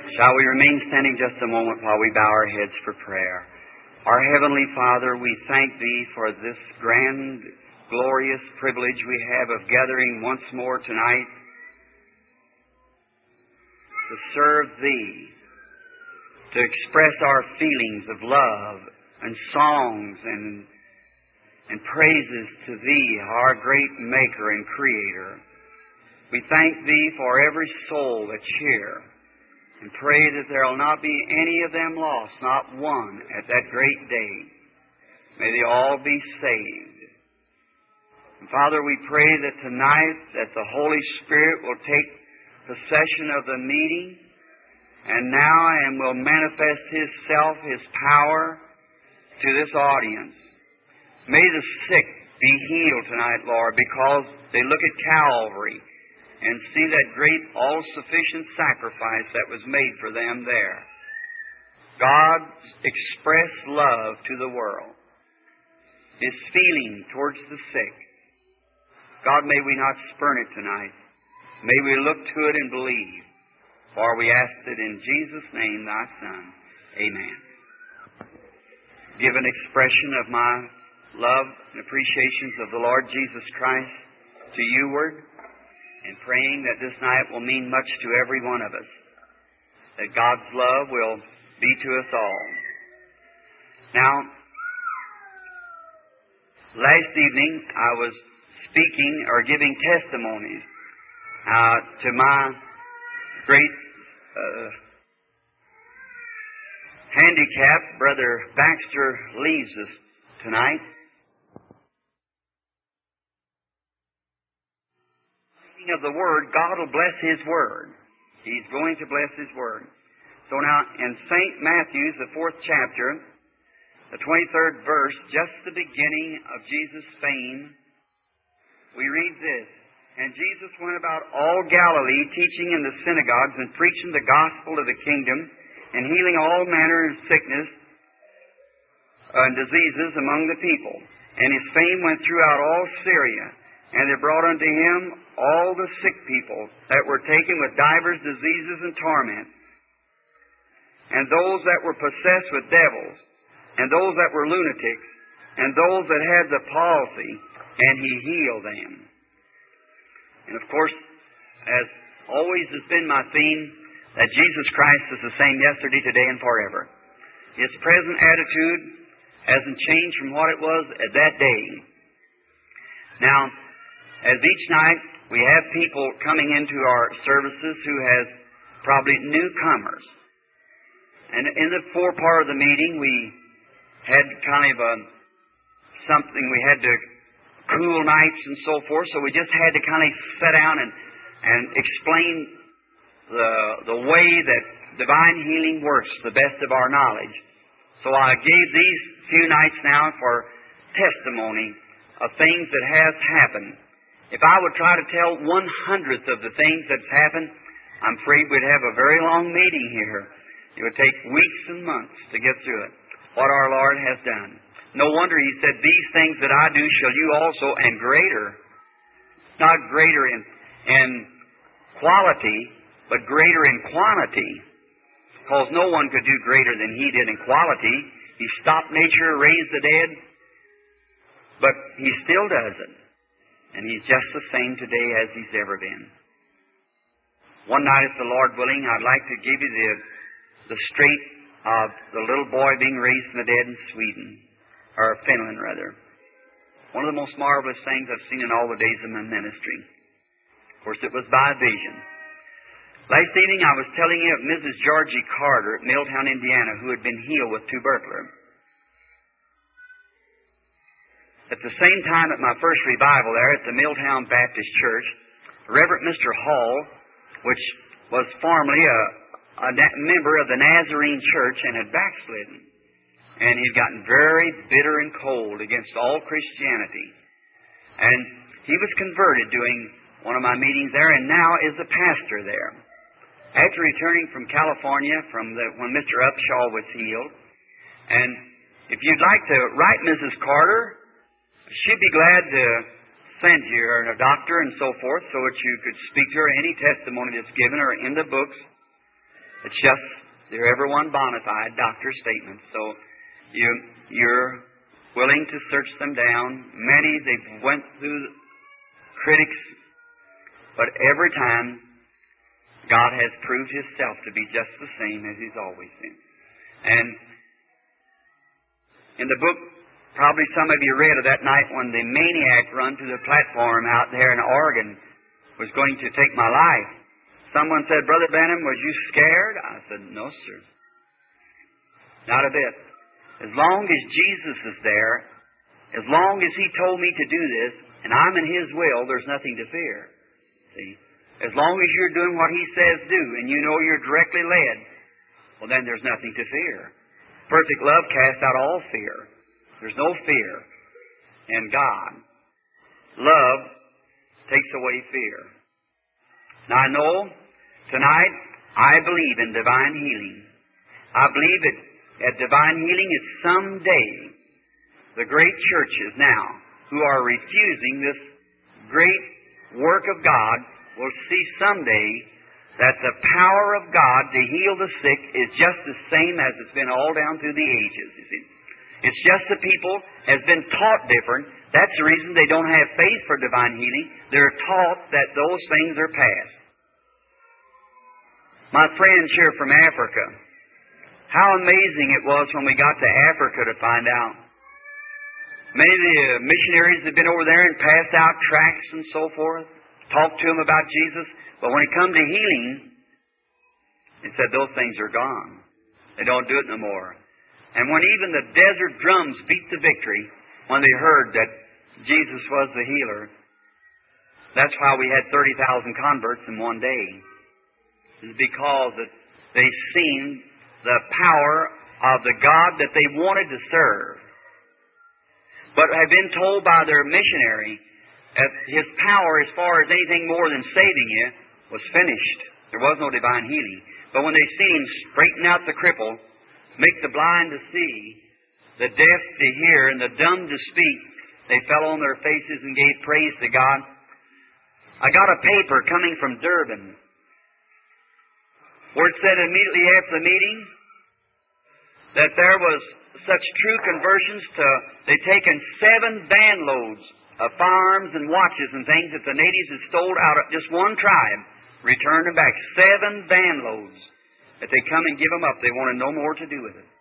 Shall we remain standing just a moment while we bow our heads for prayer? Our Heavenly Father, we thank Thee for this grand, glorious privilege we have of gathering once more tonight to serve Thee, to express our feelings of love and songs and praises to Thee, our great Maker and Creator. We thank Thee for every soul that's here, and pray that there will not be any of them lost, not one, at that great day. May they all be saved. And Father, we pray that tonight that the Holy Spirit will take possession of the meeting and will manifest His self, His power to this audience. May the sick be healed tonight, Lord, because they look at Calvary and see that great all-sufficient sacrifice that was made for them there. God's expressed love to the world, His feeling towards the sick. God, may we not spurn it tonight. May we look to it and believe. For we ask it in Jesus' name, Thy Son. Amen. Give an expression of my love and appreciations of the Lord Jesus Christ to you, Word, and praying that this night will mean much to every one of us, that God's love will be to us all. Now, last evening I was speaking or giving testimonies to my great handicap. Brother Baxter leaves us tonight. Of the Word, God will bless His Word. He's going to bless His Word. So now, in St. Matthew's, the 4th chapter, the 23rd verse, just the beginning of Jesus' fame, we read this. And Jesus went about all Galilee, teaching in the synagogues and preaching the gospel of the kingdom and healing all manner of sickness and diseases among the people. And His fame went throughout all Syria. And they brought unto Him all the sick people that were taken with divers diseases and torments, and those that were possessed with devils, and those that were lunatics, and those that had the palsy, and He healed them. And of course, as always has been my theme, that Jesus Christ is the same yesterday, today, and forever. His present attitude hasn't changed from what it was at that day. Now, as each night we have people coming into our services who have probably newcomers. And in the forepart of the meeting we had kind of something, we had to cool nights and so forth, so we just had to kind of sit down and explain the way that divine healing works to the best of our knowledge. So I gave these few nights now for testimony of things that has happened. If I would try to tell 1/100th of the things that's happened, I'm afraid we'd have a very long meeting here. It would take weeks and months to get through it, what our Lord has done. No wonder He said, these things that I do shall you also, and greater. Not greater in quality, but greater in quantity. Because no one could do greater than He did in quality. He stopped nature, raised the dead, but He still does it. And He's just the same today as He's ever been. One night, if the Lord willing, I'd like to give you the straight of the little boy being raised from the dead in Sweden, or Finland rather. One of the most marvelous things I've seen in all the days of my ministry. Of course, it was by vision. Last evening I was telling you of Mrs. Georgie Carter at Milltown, Indiana, who had been healed with tuberculosis. At the same time, at my first revival there at the Milltown Baptist Church, Reverend Mr. Hall, which was formerly a member of the Nazarene Church and had backslidden, and he'd gotten very bitter and cold against all Christianity. And he was converted during one of my meetings there, and now is a pastor there. After returning from California when Mr. Upshaw was healed, and if you'd like to write Mrs. Carter, she'd be glad to send you a doctor and so forth so that you could speak to her. Any testimony that's given her in the books It's just, they're every one bona fide doctor's statements. So you're willing to search them down. Many, they've went through critics, but every time God has proved Himself to be just the same as He's always been. And in the book, probably some of you read of that night when the maniac run to the platform out there in Oregon was going to take my life. Someone said, Brother Branham, was you scared? I said, no, sir. Not a bit. As long as Jesus is there, as long as He told me to do this, and I'm in His will, there's nothing to fear. See? As long as you're doing what He says do, and you know you're directly led, well, then there's nothing to fear. Perfect love casts out all fear. There's no fear in God. Love takes away fear. Now, I know tonight I believe in divine healing. I believe that divine healing is someday the great churches now who are refusing this great work of God will see someday that the power of God to heal the sick is just the same as it's been all down through the ages, you see. It's just the people has been taught different. That's the reason they don't have faith for divine healing. They're taught that those things are past. My friends here from Africa, how amazing it was when we got to Africa to find out. Many of the missionaries had been over there and passed out tracts and so forth, talked to them about Jesus, but when it come to healing, it said those things are gone. They don't do it no more. And when even the desert drums beat the victory, when they heard that Jesus was the healer, that's why we had 30,000 converts in one day. It's because that they seen the power of the God that they wanted to serve, but had been told by their missionary that His power, as far as anything more than saving you, was finished. There was no divine healing. But when they seen Him straighten out the cripple, make the blind to see, the deaf to hear, and the dumb to speak, they fell on their faces and gave praise to God. I got a paper coming from Durban where it said immediately after the meeting that there was such true conversions to, they'd taken 7 van loads of firearms and watches and things that the natives had stole out of just one tribe, returned them back. 7 van loads. That they come and give them up. They wanted no more to do with it.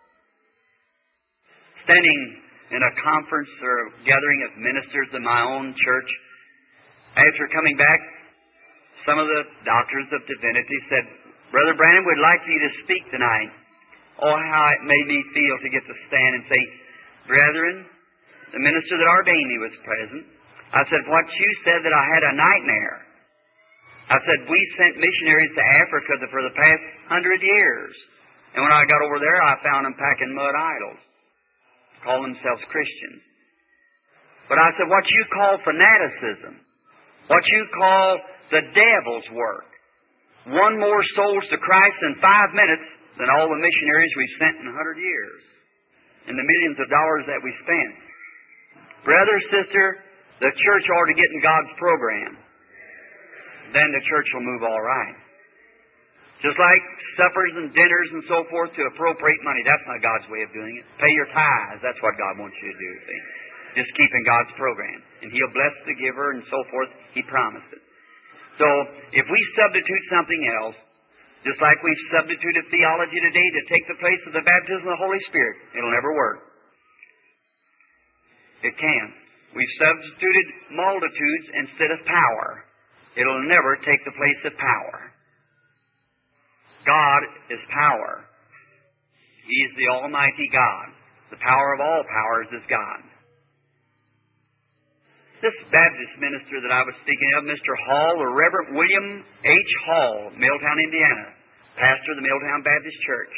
Standing in a conference or gathering of ministers in my own church, after coming back, some of the doctors of divinity said, Brother Branham, we'd like for you to speak tonight. Oh, how it made me feel to get to stand and say, Brethren, the minister that ordained me was present. I said, what you said that I had a nightmare. I said, we sent missionaries to Africa for the past 100 years. And when I got over there, I found them packing mud idols, calling themselves Christians. But I said, what you call fanaticism, what you call the devil's work, won more souls to Christ in 5 minutes than all the missionaries we've sent in 100 years, and the millions of dollars that we spent. Brother, sister, the church ought to get in God's program. Then the church will move all right. Just like suppers and dinners and so forth to appropriate money. That's not God's way of doing it. Pay your tithes. That's what God wants you to do. See? Just keep in God's program. And He'll bless the giver and so forth. He promised it. So, if we substitute something else, just like we've substituted theology today to take the place of the baptism of the Holy Spirit, it'll never work. It can't. We've substituted multitudes instead of power. It'll never take the place of power. God is power. He's the Almighty God. The power of all powers is God. This Baptist minister that I was speaking of, Mr. Hall, the Reverend William H. Hall, Milltown, Indiana, pastor of the Milltown Baptist Church.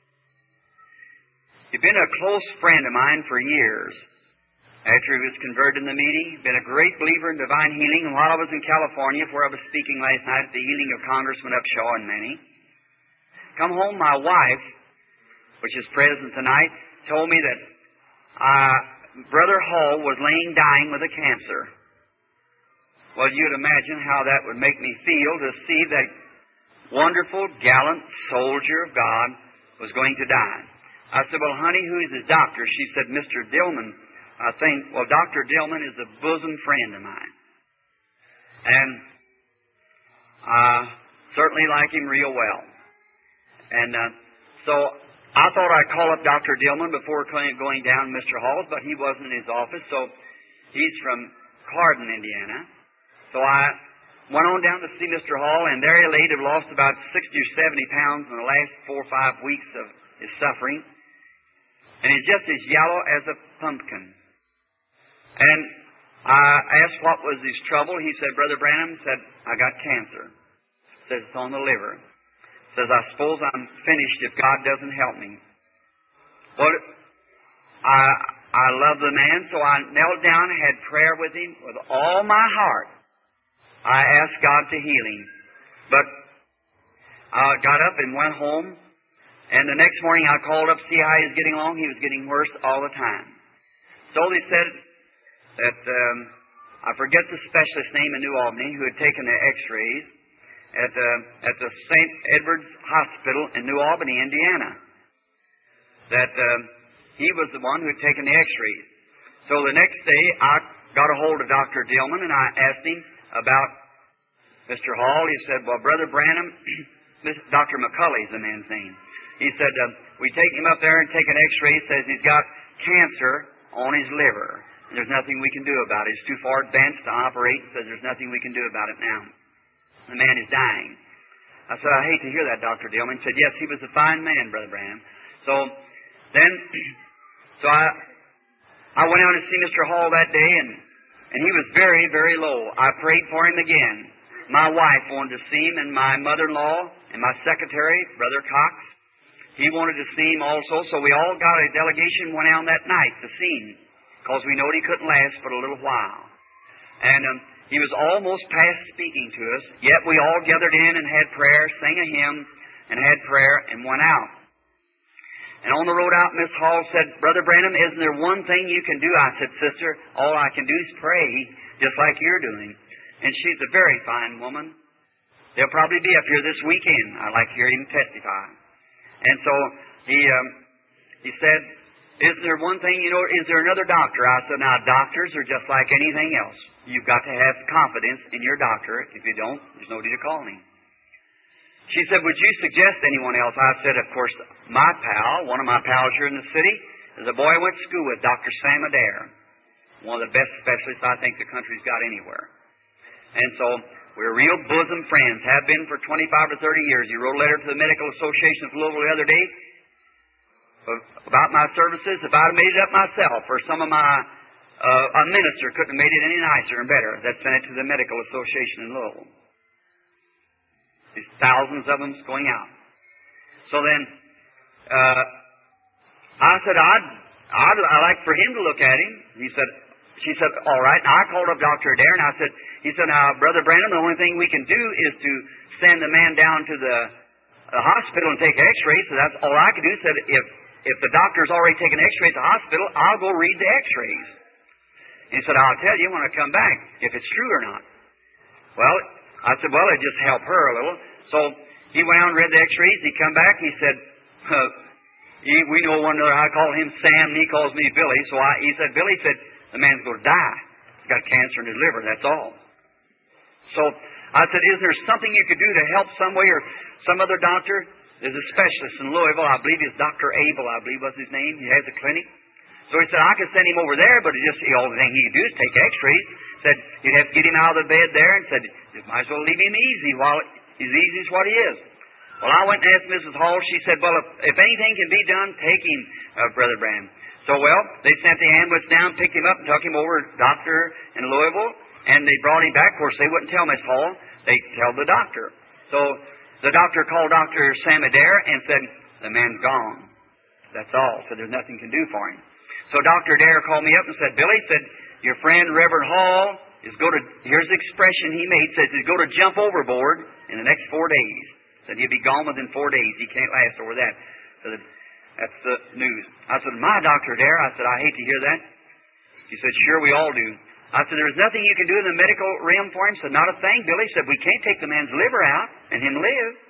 He'd been a close friend of mine for years. After he was converted in the meeting, he'd been a great believer in divine healing. And while I was in California, where I was speaking last night at the healing of Congressman Upshaw and many, come home, my wife, which is present tonight, told me that Brother Hall was laying dying with a cancer. Well, you'd imagine how that would make me feel to see that wonderful, gallant soldier of God was going to die. I said, well, honey, who is his doctor? She said, Mr. Dillman. I think, well, Dr. Dillman is a bosom friend of mine. And I certainly like him real well. And so I thought I'd call up Dr. Dillman before going down Mr. Hall's, but he wasn't in his office, so he's from Cardin, Indiana. So I went on down to see Mr. Hall, and there he lay, had lost about 60 or 70 pounds in the last 4 or 5 weeks of his suffering. And he's just as yellow as a pumpkin. And I asked what was his trouble. He said, Brother Branham, said, I got cancer. Says it's on the liver. Says, I suppose I'm finished if God doesn't help me. Well, I love the man, so I knelt down and had prayer with him with all my heart. I asked God to heal him. But I got up and went home, and the next morning I called up to see how he was getting along. He was getting worse all the time. So they said that, I forget the specialist's name in New Albany, who had taken the x-rays at the St. Edward's Hospital in New Albany, Indiana. That he was the one who had taken the x-rays. So the next day I got a hold of Dr. Dillman, and I asked him about Mr. Hall. He said, well, Brother Branham, Dr. McCulley is the man's name. He said, we take him up there and take an x-ray. He says he's got cancer on his liver. There's nothing we can do about it. It's too far advanced to operate. He says there's nothing we can do about it now. The man is dying. I said, I hate to hear that, Dr. Dillman. He said, yes, he was a fine man, Brother Branham. So then, I went out to see Mr. Hall that day, and he was very, very low. I prayed for him again. My wife wanted to see him, and my mother-in-law and my secretary, Brother Cox, he wanted to see him also. So we all got a delegation, went out that night to see him, because we knowed he couldn't last but a little while. And he was almost past speaking to us, yet we all gathered in and had prayer, sang a hymn, and had prayer, and went out. And on the road out, Miss Hall said, Brother Branham, isn't there one thing you can do? I said, Sister, all I can do is pray, just like you're doing. And she's a very fine woman. They'll probably be up here this weekend. I'd like to hear him testify. And so he said, isn't there one thing, is there another doctor? I said, now, doctors are just like anything else. You've got to have confidence in your doctor. If you don't, there's nobody to call him. She said, would you suggest anyone else? I said, of course, my pal, one of my pals here in the city, is a boy I went to school with, Dr. Sam Adair. One of the best specialists I think the country's got anywhere. And so we're real bosom friends, have been for 25 or 30 years. He wrote a letter to the Medical Association of Louisville the other day about my services. If I'd have made it up myself, or some of my a minister couldn't have made it any nicer and better. That sent it to the Medical Association in Louisville. There's thousands of them going out. So then, I said, I'd like for him to look at him. She said, all right. And I called up Dr. Adair, and he said, now, Brother Branham, the only thing we can do is to send the man down to the hospital and take an x-ray. So that's all I can do. He said, if the doctor's already taken an x-ray at the hospital, I'll go read the x-rays. He said, I'll tell you when I come back if it's true or not. Well, I said, well, it just helped her a little. So he went out and read the x-rays. He come back. He said, we know one another. I call him Sam, and he calls me Billy. So he said, Billy said, the man's going to die. He's got cancer in his liver. That's all. So I said, is there something you could do to help some way, or some other doctor? There's a specialist in Louisville. I believe he's Dr. Abel, I believe was his name. He has a clinic. So he said, I could send him over there, but the only thing he could do is take x-rays. Said, you'd have to get him out of the bed there, and said, you might as well leave him easy while he's easy as what he is. Well, I went and asked Mrs. Hall. She said, well, if anything can be done, take him, Brother Branham. So, well, they sent the ambulance down, picked him up, and took him over to the doctor in Louisville, and they brought him back. Of course, they wouldn't tell Miss Hall. They tell the doctor. So the doctor called Dr. Sam Adair and said, the man's gone. That's all. So there's nothing can do for him. So Dr. Adair called me up and said, Billy, said, your friend Reverend Hall is going to, here's the expression he made, says he's going to jump overboard in the next 4 days. Said he'll be gone within 4 days. He can't last over that. So that's the news. I said, my Dr. Adair, I said, I hate to hear that. He said, sure, we all do. I said, there's nothing you can do in the medical realm for him. He said, not a thing, Billy. He said, we can't take the man's liver out and him live.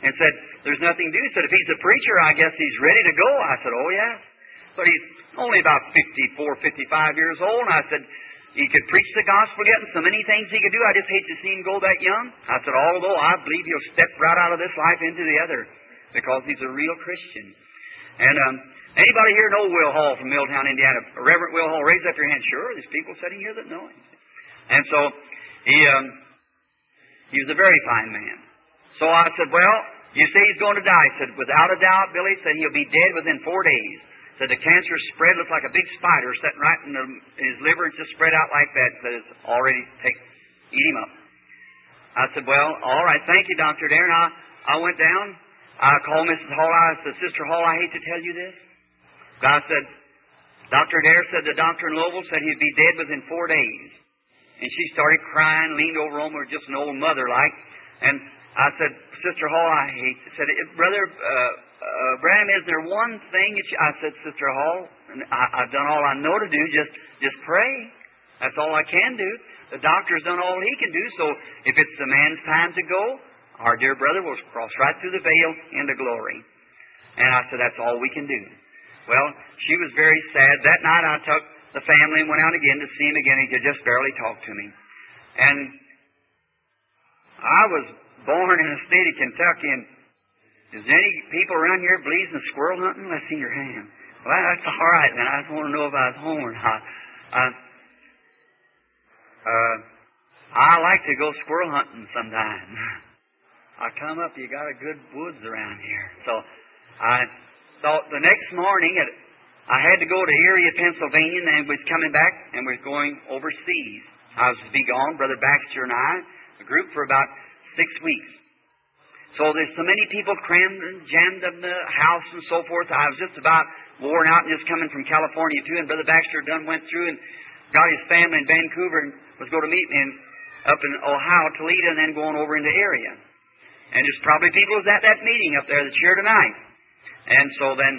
and said, there's nothing to do. He said, if he's a preacher, I guess he's ready to go. I said, oh, yes. But he's only about 54, 55 years old. And I said, he could preach the gospel yet, and so many things he could do. I just hate to see him go that young. I said, although I believe he'll step right out of this life into the other, because he's a real Christian. And anybody here know Will Hall from Milltown, Indiana? Reverend Will Hall, raise up your hand. Sure, there's people sitting here that know him. And so he was a very fine man. So I said, well, you say he's going to die. He said, without a doubt, Billy, said he'll be dead within 4 days. Said the cancer spread, looked like a big spider sitting right in his liver. It's just spread out like that. Said it's already eat him up. I said, well, all right, thank you, Dr. Dare. And I went down. I called Mrs. Hall. I said, Sister Hall, I hate to tell you this. God said, Dr. Dare said the doctor in Louisville said he'd be dead within 4 days. And she started crying, leaned over on me, just an old mother like. And I said, Sister Hall, I hate to say it. Brother Branham, is there one thing that I said, Sister Hall, I've done all I know to do, just pray. That's all I can do. The doctor's done all he can do, so if it's the man's time to go, our dear brother will cross right through the veil into glory. And I said, that's all we can do. Well, she was very sad. That night I took the family and went out again to see him again. He could just barely talk to me. And I was born in the state of Kentucky, and is there any people around here believes in squirrel hunting? Let's see your hand. Well, that's all right, then. I just want to know if I was home or not. I like to go squirrel hunting sometime. I come up, you got a good woods around here. So I thought the next morning I had to go to Erie, Pennsylvania, and was coming back and was going overseas. I was to be gone, Brother Baxter and I, a group for about 6 weeks. So there's so many people crammed and jammed up in the house and so forth. I was just about worn out and just coming from California too. And Brother Baxter done went through and got his family in Vancouver and was going to meet me up in Ohio, Toledo, and then going over in the area. And there's probably people was at that meeting up there that's here tonight. And so then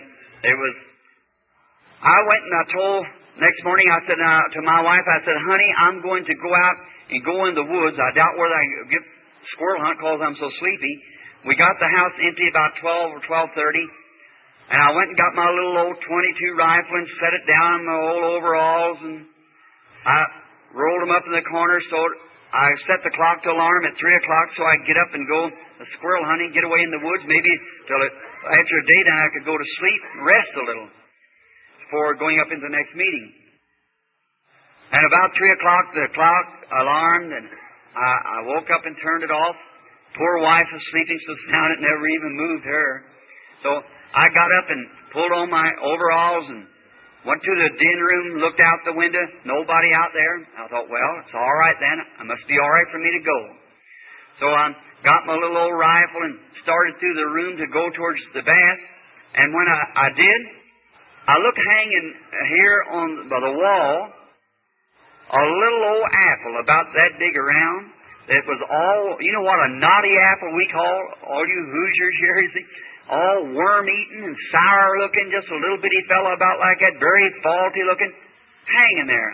I went and I told, next morning I said to my wife, I said, honey, I'm going to go out and go in the woods. I doubt whether I can get squirrel hunt because I'm so sleepy. We got the house empty about 12 or 12:30, and I went and got my little old .22 rifle and set it down in my old overalls, and I rolled them up in the corner. So I set the clock to alarm at 3 o'clock so I could get up and go squirrel hunting, get away in the woods, maybe till after a day, then I could go to sleep and rest a little before going up into the next meeting. And about 3 o'clock, the clock alarmed, and I woke up and turned it off. Poor wife was sleeping so sound it never even moved her. So I got up and pulled on my overalls and went to the den room, looked out the window, nobody out there. I thought, well, it's all right then. It must be all right for me to go. So I got my little old rifle and started through the room to go towards the bath. And when I did, I looked hanging here by the wall, a little old apple about that big around. It was all, you know what a knotty apple we call, all you Hoosiers here, all worm-eaten and sour-looking, just a little bitty fellow about like that, very faulty-looking, hanging there.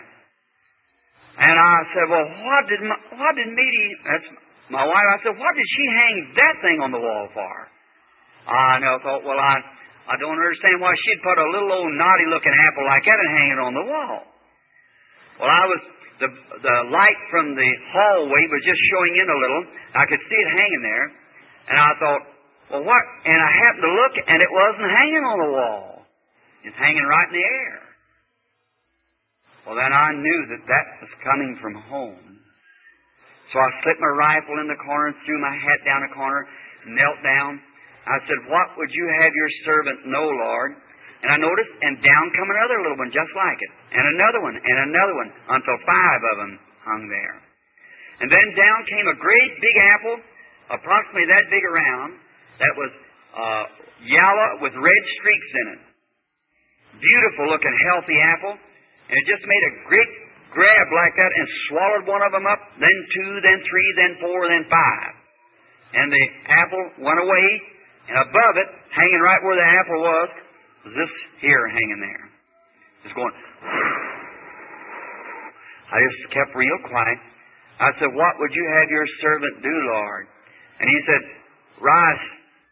And I said, well, what did Meaty, that's my wife, I said, what did she hang that thing on the wall for? I thought, well, I don't understand why she'd put a little old knotty-looking apple like that and hang it on the wall. Well, the light from the hallway was just showing in a little. I could see it hanging there. And I thought, well, what? And I happened to look, and it wasn't hanging on the wall. It's hanging right in the air. Well, then I knew that was coming from home. So I slipped my rifle in the corner, threw my hat down the corner, knelt down. I said, what would you have your servant know, Lord? And I noticed, and down come another little one just like it. And another one, until 5 of them hung there. And then down came a great big apple, approximately that big around, that was yellow with red streaks in it. Beautiful looking, healthy apple. And it just made a great grab like that and swallowed one of them up, then 2, then 3, then 4, then 5. And the apple went away, and above it, hanging right where the apple was this here hanging there. Just going. I just kept real quiet. I said, what would you have your servant do, Lord? And he said, rise,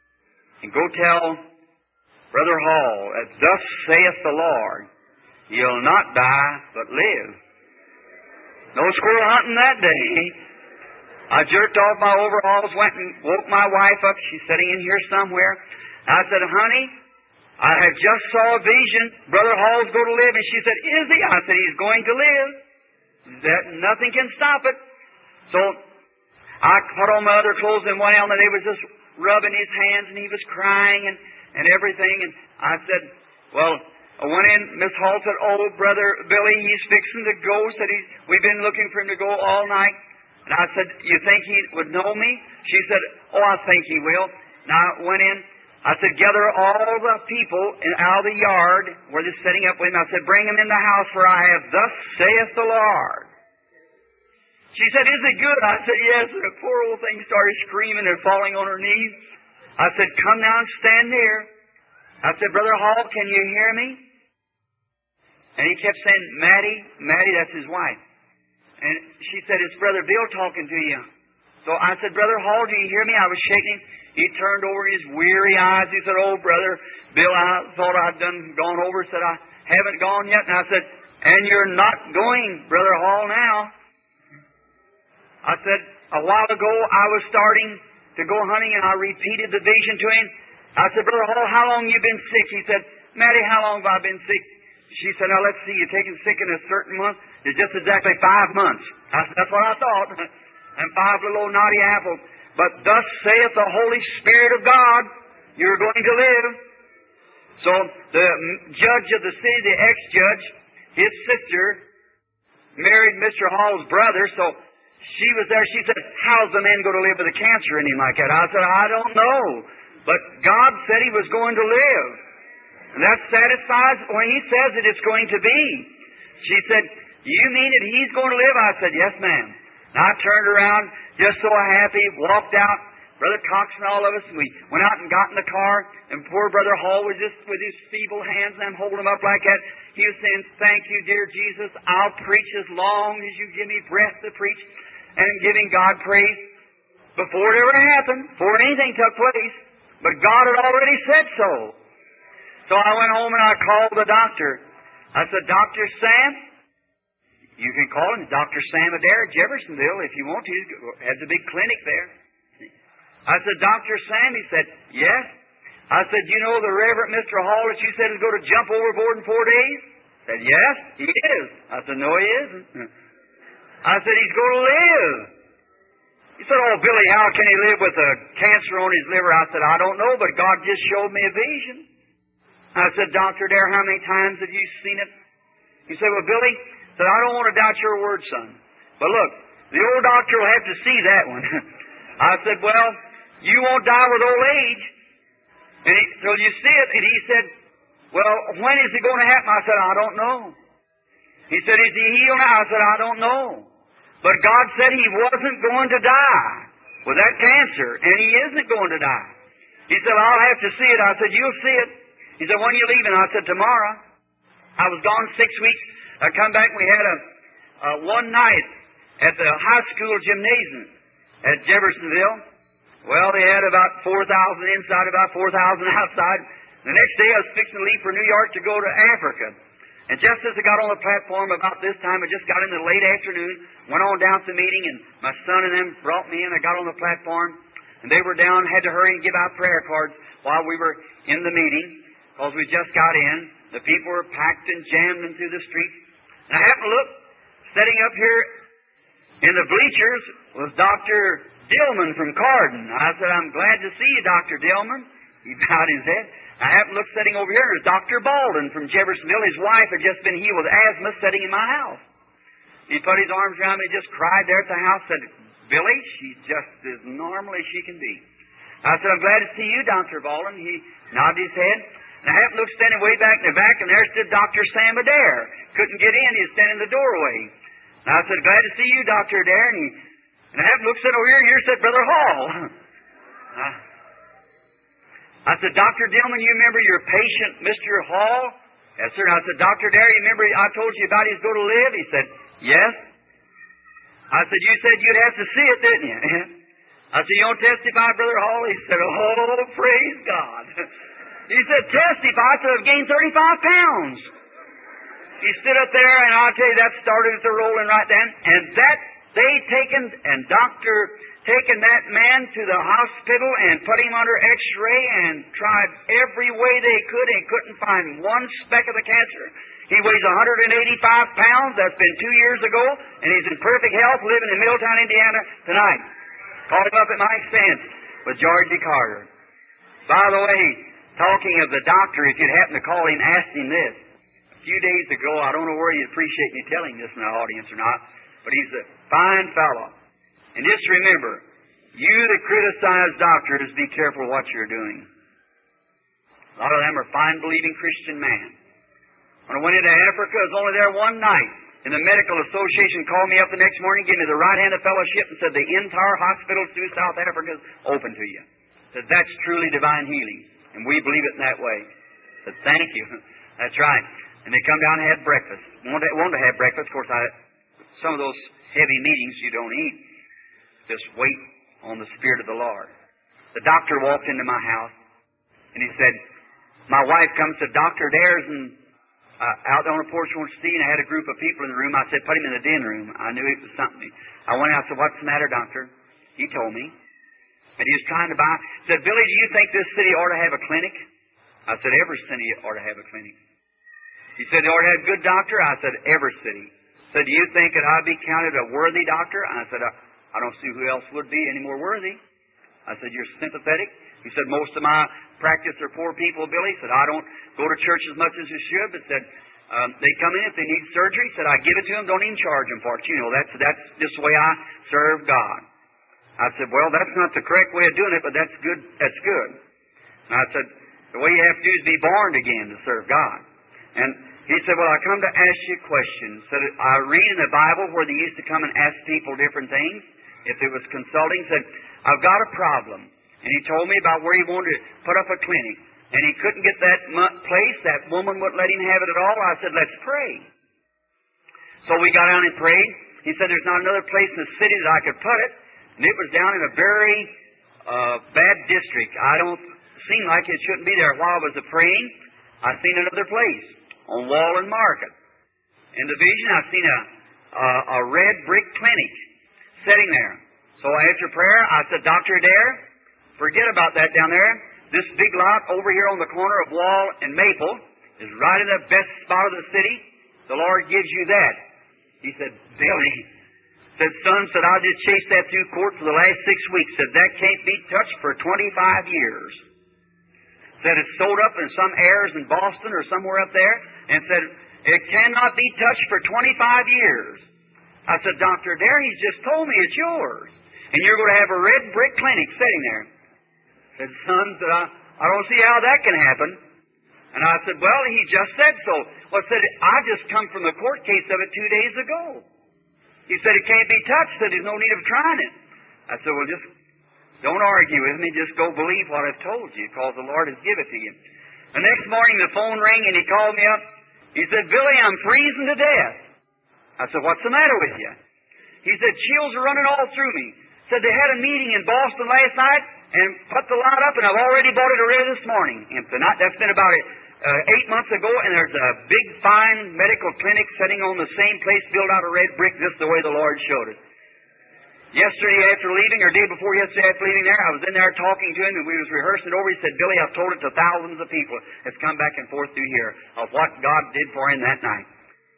and go tell Brother Hall that thus saith the Lord, you'll not die, but live. No squirrel hunting that day. I jerked off my overalls, went and woke my wife up. She's sitting in here somewhere. I said, honey, I have just saw a vision. Brother Hall's going to live. And she said, is he? I said, he's going to live. That nothing can stop it. So I put on my other clothes and went out, and he was just rubbing his hands, and he was crying and everything. And I said, well, I went in. Miss Hall said, oh, Brother Billy, he's fixing to go. Said we've been looking for him to go all night. And I said, you think he would know me? She said, oh, I think he will. And I went in. I said, gather all the people out of the yard where they're setting up with him. I said, bring him in the house, for I have thus saith the Lord. She said, is it good? I said, yes. And the poor old thing started screaming and falling on her knees. I said, come down and stand there. I said, Brother Hall, can you hear me? And he kept saying, Maddie, that's his wife. And she said, it's Brother Bill talking to you. So I said, Brother Hall, do you hear me? I was shaking. He turned over his weary eyes. He said, oh, Brother Bill, I thought I'd gone over. Said, I haven't gone yet. And I said, and you're not going, Brother Hall, now. I said, a while ago I was starting to go hunting, and I repeated the vision to him. I said, Brother Hall, how long you been sick? He said, Maddie, how long have I been sick? She said, now let's see, you're taken sick in a certain month. It's just exactly 5 months. That's what I thought. And 5 little old naughty apples. But thus saith the Holy Spirit of God, you're going to live. So the judge of the city, the ex-judge, his sister, married Mr. Hall's brother. So she was there. She said, how's the man going to live with a cancer or anything like that? I said, I don't know. But God said he was going to live. And that satisfies when he says it, it's going to be. She said, you mean that he's going to live? I said, yes, ma'am. And I turned around, just so happy, walked out. Brother Cox and all of us, and we went out and got in the car, and poor Brother Hall was just with his feeble hands, and I'm holding him up like that. He was saying, thank you, dear Jesus. I'll preach as long as you give me breath to preach, and giving God praise before it ever happened, before anything took place. But God had already said so. So I went home and I called the doctor. I said, Dr. Sam, you can call him Dr. Sam Adair at Jeffersonville if you want to. He has a big clinic there. I said, Dr. Sam, he said, yes. I said, you know the Reverend Mr. Hall that you said is going to jump overboard in 4 days? He said, yes, he is. I said, no, he isn't. I said, he's going to live. He said, oh, Billy, how can he live with a cancer on his liver? I said, I don't know, but God just showed me a vision. I said, Dr. Adair, how many times have you seen it? He said, well, Billy, said, I don't want to doubt your word, son. But look, the old doctor will have to see that one. I said, well, you won't die with old age. And so you see it, and he said, well, when is it going to happen? I said, I don't know. He said, is he healed now? I said, I don't know. But God said he wasn't going to die with that cancer, and he isn't going to die. He said, I'll have to see it. I said, you'll see it. He said, when are you leaving? I said, tomorrow. I was gone 6 weeks. I come back, and we had a one night at the high school gymnasium at Jeffersonville. Well, they had about 4,000 inside, about 4,000 outside. The next day I was fixing to leave for New York to go to Africa. And just as I got on the platform about this time, I just got in the late afternoon, went on down to the meeting, and my son and them brought me in. I got on the platform, and they were down, had to hurry and give out prayer cards while we were in the meeting, because we just got in. The people were packed and jammed into the streets. And I happened to look, sitting up here in the bleachers was Dr. Dillman from Carden. I said, I'm glad to see you, Dr. Dillman. He bowed his head. I happened to look sitting over here, and there's Dr. Baldwin from Jeffersonville. His wife had just been healed with asthma sitting in my house. He put his arms around me and just cried there at the house, said, Billy, she's just as normal as she can be. I said, I'm glad to see you, Dr. Baldwin. He nodded his head. And I happened to look standing way back in the back, and there stood Dr. Sam Adair. Couldn't get in. He was standing in the doorway. And I said, glad to see you, Dr. Adair. And I happened to look sitting over here, and here said Brother Hall. I said, Dr. Dillman, you remember your patient, Mr. Hall? Yes, sir. And I said, Dr. Adair, you remember I told you about he's going to live? He said, yes. I said, you said you'd have to see it, didn't you? I said, you don't testify, Brother Hall? He said, oh, praise God. He said, testify. I said, I've gained 35 pounds. He stood up there, and I'll tell you, that started at the rolling right then. And that, they taken that man to the hospital and put him under X-ray and tried every way they could and couldn't find one speck of the cancer. He weighs 185 pounds. That's been 2 years ago, and he's in perfect health, living in Middletown, Indiana tonight. Called him up at my expense with George D. Carter. By the way, talking of the doctor, if you'd happen to call him, ask him this. A few days ago, I don't know whether you'd appreciate me telling this in the audience or not, but he's a fine fellow. And just remember, you that criticize doctors, be careful what you're doing. A lot of them are fine, believing Christian men. When I went into Africa, I was only there one night. And the medical association called me up the next morning, gave me the right hand of fellowship, and said the entire hospital through South Africa is open to you. Said that's truly divine healing, and we believe it in that way. Said thank you. That's right. And they come down and had breakfast. Wanted to have breakfast. Of course, some of those heavy meetings you don't eat. Just wait on the Spirit of the Lord. The doctor walked into my house, and he said, my wife comes to Dr. Dares and out on the porch wants to see, and I had a group of people in the room. I said, put him in the den room. I knew it was something. I went out and said, what's the matter, doctor? He told me. And he was trying to buy. Said, Billy, do you think this city ought to have a clinic? I said, every city ought to have a clinic. He said, they ought to have a good doctor? I said, every city. Said, do you think that I'd be counted a worthy doctor? I said, I don't see who else would be any more worthy. I said, you're sympathetic? He said, most of my practice are poor people, Billy. He said, I don't go to church as much as you should, but said, they come in if they need surgery. He said, I give it to them, don't even charge them for it. You know, that's just the way I serve God. I said, well, that's not the correct way of doing it, but that's good. That's good. And I said, the way you have to do is be born again to serve God. And he said, well, I come to ask you a question. Said, I read in the Bible where they used to come and ask people different things. If it was consulting, said, I've got a problem. And he told me about where he wanted to put up a clinic. And he couldn't get that place. That woman wouldn't let him have it at all. I said, let's pray. So we got down and prayed. He said, there's not another place in the city that I could put it. And it was down in a very bad district. I don't seem like it shouldn't be there. While I was praying, I seen another place on Wall and Market. In the vision, I seen a red brick clinic sitting there. So after prayer, I said, Dr. Adair, forget about that down there. This big lot over here on the corner of Wall and Maple is right in the best spot of the city. The Lord gives you that. He said, Billy, said, son, said, I just chased that through court for the last 6 weeks. Said, that can't be touched for 25 years. Said, it's sold up in some heirs in Boston or somewhere up there. And said, it cannot be touched for 25 years. I said, Dr. Adair, he's just told me it's yours. And you're going to have a red brick clinic sitting there. Said, son, said, I don't see how that can happen. And I said, well, he just said so. Well, said, I just come from the court case of it 2 days ago. He said, it can't be touched. Said, there's no need of trying it. I said, well, just don't argue with me. Just go believe what I've told you, because the Lord has given it to you. The next morning, the phone rang, and he called me up. He said, Billy, I'm freezing to death. I said, what's the matter with you? He said, chills are running all through me. Said, they had a meeting in Boston last night and put the lot up, and I've already bought it already this morning. And that's been about 8 months ago, and there's a big, fine medical clinic sitting on the same place built out of red brick, just the way the Lord showed it. Yesterday after leaving, or day before yesterday after leaving there, I was in there talking to him, and we was rehearsing it over. He said, Billy, I've told it to thousands of people that's come back and forth through here of what God did for him that night.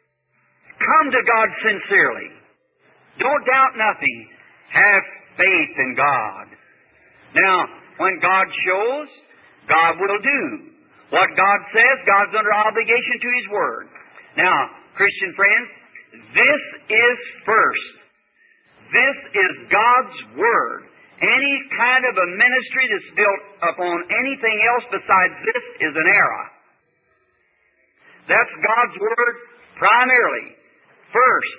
Come to God sincerely. Don't doubt nothing. Have faith in God. Now, when God shows, God will do. What God says, God's under obligation to His Word. Now, Christian friends, this is first. This is God's Word. Any kind of a ministry that's built upon anything else besides this is an error. That's God's Word primarily. First.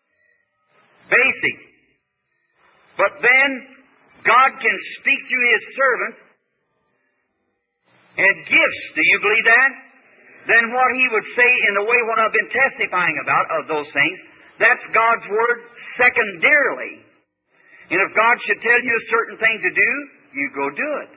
Basic. But then, God can speak through His servant and gifts. Do you believe that? Then what He would say in the way what I've been testifying about of those things, that's God's Word secondarily. And if God should tell you a certain thing to do, you go do it.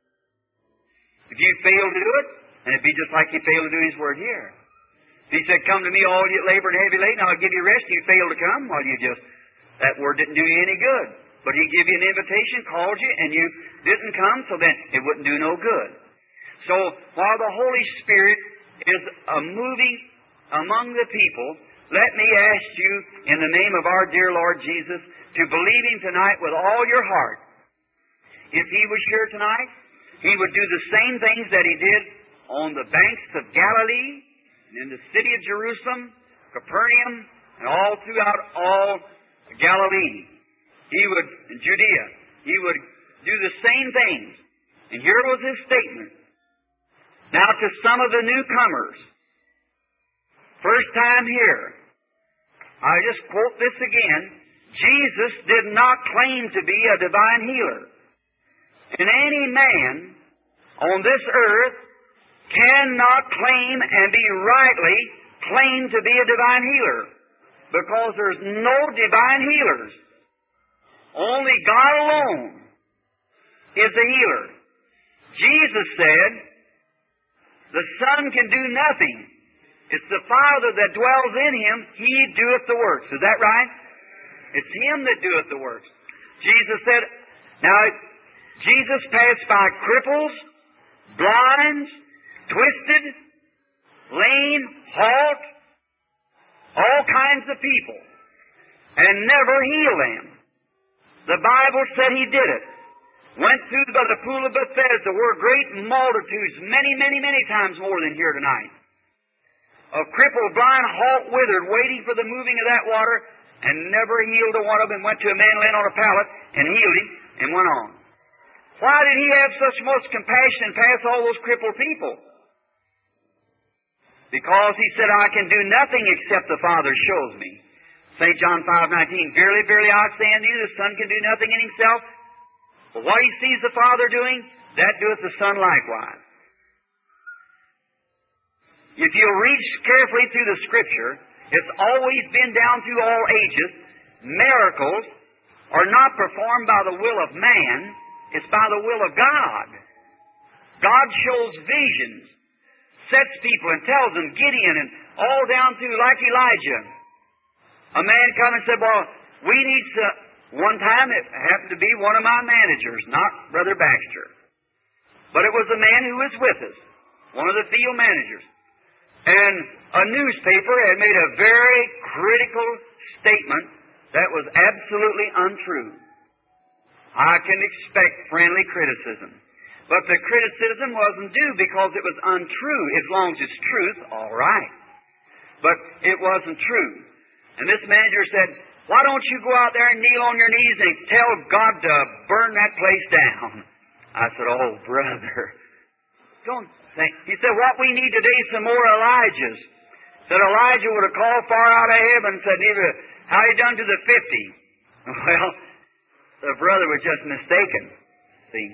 If you fail to do it, and it'd be just like He failed to do His word here. If He said, come to me all you labor and heavy laden, I'll give you rest, you fail to come, well, that word didn't do you any good. But He gave you an invitation, called you, and you didn't come, so then it wouldn't do no good. So, while the Holy Spirit is moving among the people, let me ask you, in the name of our dear Lord Jesus, to believe Him tonight with all your heart. If He was here tonight, He would do the same things that He did on the banks of Galilee, and in the city of Jerusalem, Capernaum, and all throughout all Galilee. He would, in Judea, He would do the same things. And here was His statement. Now to some of the newcomers, first time here, I just quote this again. Jesus did not claim to be a divine healer. And any man on this earth cannot claim and be rightly claimed to be a divine healer, because there's no divine healers. Only God alone is the healer. Jesus said, the Son can do nothing. It's the Father that dwells in Him. He doeth the works. Is that right? It's Him that doeth the works. Jesus said, now, Jesus passed by cripples, blinds, twisted, lame, halt, all kinds of people, and never healed them. The Bible said He did it. Went through by the pool of Bethesda, were great multitudes, many, many, many times more than here tonight, of crippled, blind, halt, withered, waiting for the moving of that water, and never healed a one of them. Went to a man laying on a pallet and healed him and went on. Why did He have such much compassion and pass all those crippled people? Because He said, I can do nothing except the Father shows me. St. John 5:19, verily, verily, I say unto you, the Son can do nothing in Himself, but what He sees the Father doing, that doeth the Son likewise. If you'll read carefully through the Scripture, it's always been down through all ages. Miracles are not performed by the will of man, it's by the will of God. God shows visions, sets people and tells them, Gideon, and all down through like Elijah. A man come and said, well, we need to... One time it happened to be one of my managers, not Brother Baxter. But it was a man who was with us, one of the field managers. And a newspaper had made a very critical statement that was absolutely untrue. I can expect friendly criticism. But the criticism wasn't due because it was untrue. As long as it's truth, all right. But it wasn't true. And this manager said, why don't you go out there and kneel on your knees and tell God to burn that place down? I said, oh, brother, don't think. He said, what we need today is some more Elijahs. Said Elijah would have called far out of heaven and said, how you done to the 50? Well, the brother was just mistaken. See?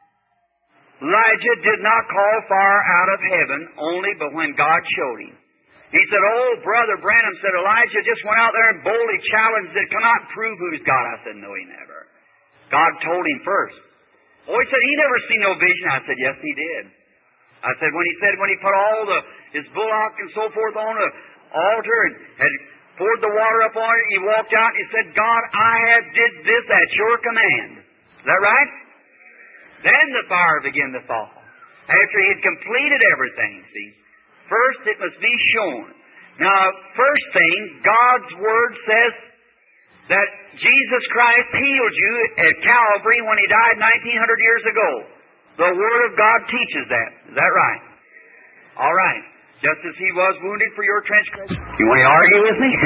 Elijah did not call far out of heaven, only but when God showed him. He said, oh, Brother Branham said, Elijah just went out there and boldly challenged that, come out and prove who's God. I said, no, he never. God told him first. Oh, he said, he never seen no vision. I said, yes, he did. I said, when he put all his bullock and so forth on the altar and had poured the water up on it, he walked out and he said, God, I have did this at your command. Is that right? Then the fire began to fall. After he had completed everything, see. First, it must be shown. Now, first thing, God's Word says that Jesus Christ healed you at Calvary when He died 1900 years ago. The Word of God teaches that. Is that right? All right. Just as He was wounded for your transgression. You want to argue with me?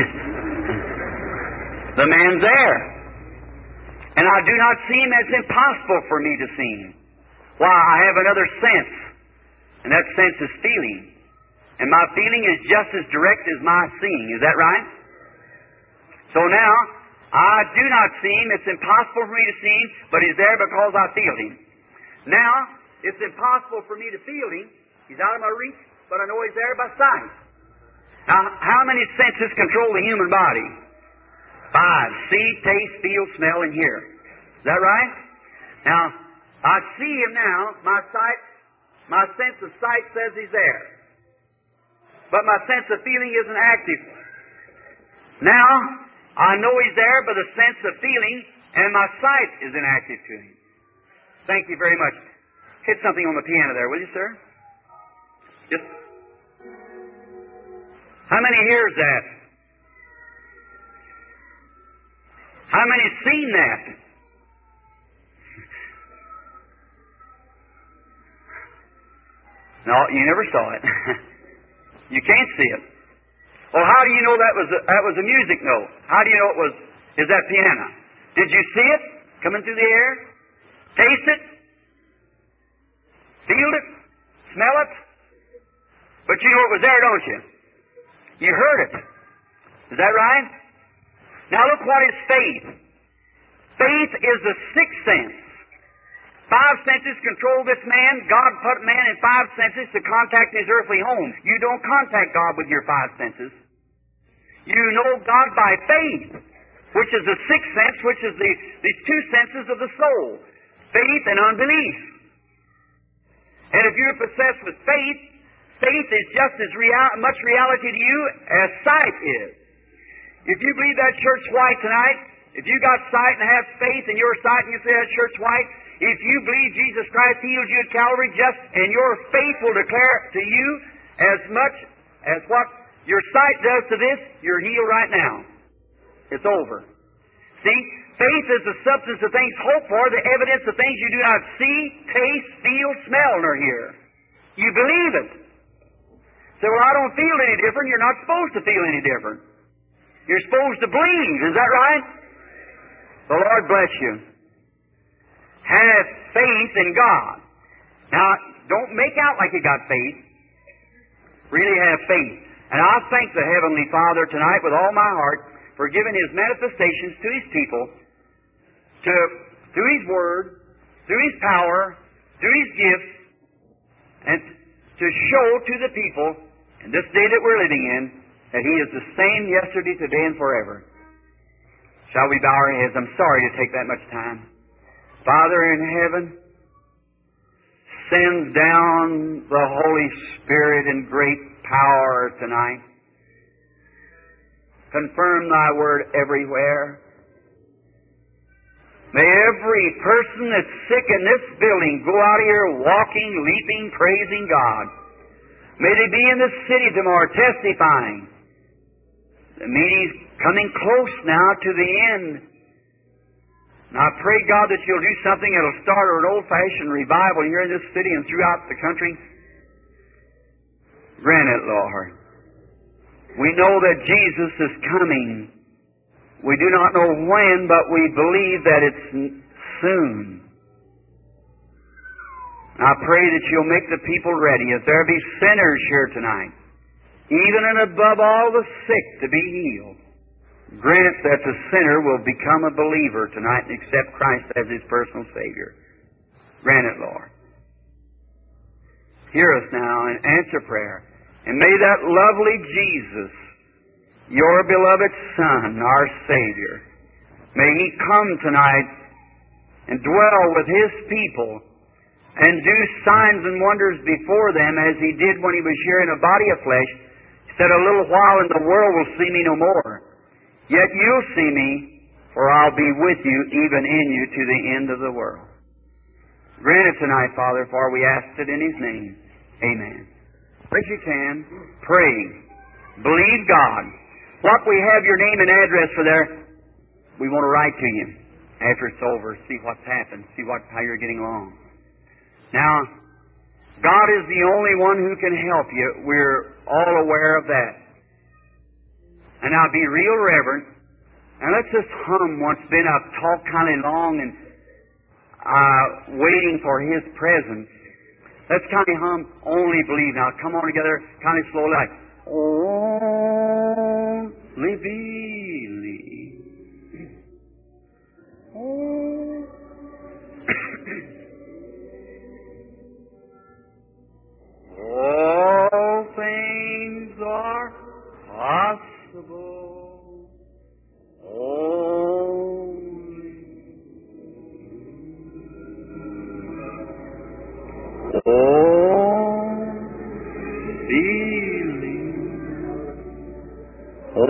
The man's there. And I do not see Him. It's impossible for me to see Him. Why? I have another sense. And that sense is feeling. And my feeling is just as direct as my seeing. Is that right? So now, I do not see Him. It's impossible for me to see Him, but He's there because I feel Him. Now, it's impossible for me to feel Him. He's out of my reach, but I know He's there by sight. Now, how many senses control the human body? 5. See, taste, feel, smell, and hear. Is that right? Now, I see Him now. My sense of sight says He's there. But my sense of feeling isn't active. Now, I know He's there, but the sense of feeling and my sight is inactive to Him. Thank you very much. Hit something on the piano there, will you, sir? Just. How many hears that? How many seen that? No, you never saw it. You can't see it. Well, how do you know that was a music note? How do you know is that piano? Did you see it coming through the air? Taste it? Feel it? Smell it? But you know it was there, don't you? You heard it. Is that right? Now look what is faith. Faith is the sixth sense. Five senses control this man. God put man in five senses to contact his earthly home. You don't contact God with your five senses. You know God by faith, which is the sixth sense, which is these two senses of the soul, faith and unbelief. And if you're possessed with faith, faith is just as much reality to you as sight is. If you believe that church white tonight, if you got sight and have faith in your sight and you say that church white, if you believe Jesus Christ healed you at Calvary, and your faith will declare to you as much as what your sight does to this, you're healed right now. It's over. See, faith is the substance of things hoped for, the evidence of things you do not see, taste, feel, smell, nor hear. You believe it. So, well, I don't feel any different. You're not supposed to feel any different. You're supposed to believe. Is that right? The Lord bless you. Have faith in God. Now, don't make out like you got faith. Really have faith. And I thank the Heavenly Father tonight with all my heart for giving His manifestations to His people, through His Word, through His power, through His gifts, and to show to the people in this day that we're living in that He is the same yesterday, today, and forever. Shall we bow our heads? I'm sorry to take that much time. Father in heaven, send down the Holy Spirit in great power tonight. Confirm Thy Word everywhere. May every person that's sick in this building go out of here walking, leaping, praising God. May they be in the city tomorrow testifying. The meeting's coming close now to the end. And I pray, God, that You'll do something that'll start an old-fashioned revival here in this city and throughout the country. Grant it, Lord. We know that Jesus is coming. We do not know when, but we believe that it's soon. I pray that You'll make the people ready. If there be sinners here tonight, even and above all the sick to be healed, grant that the sinner will become a believer tonight and accept Christ as his personal Savior. Grant it, Lord. Hear us now and answer prayer. And may that lovely Jesus, Your beloved Son, our Savior, may He come tonight and dwell with His people and do signs and wonders before them as He did when He was here in a body of flesh. He said, a little while and the world will see Me no more. Yet you'll see Me, for I'll be with you, even in you, to the end of the world. Grant it tonight, Father, for we ask it in His name. Amen. Raise your hand. Pray. Believe God. What we have your name and address for there, we want to write to you after it's over. See what's happened. See how you're getting along. Now, God is the only one who can help you. We're all aware of that. And now be real reverent. And let's just hum what's been. I've talked kind of long and waiting for His presence. Let's kind of hum Only Believe. Now come on together kind of slowly like Only Believe. Oh. All things are possible. Only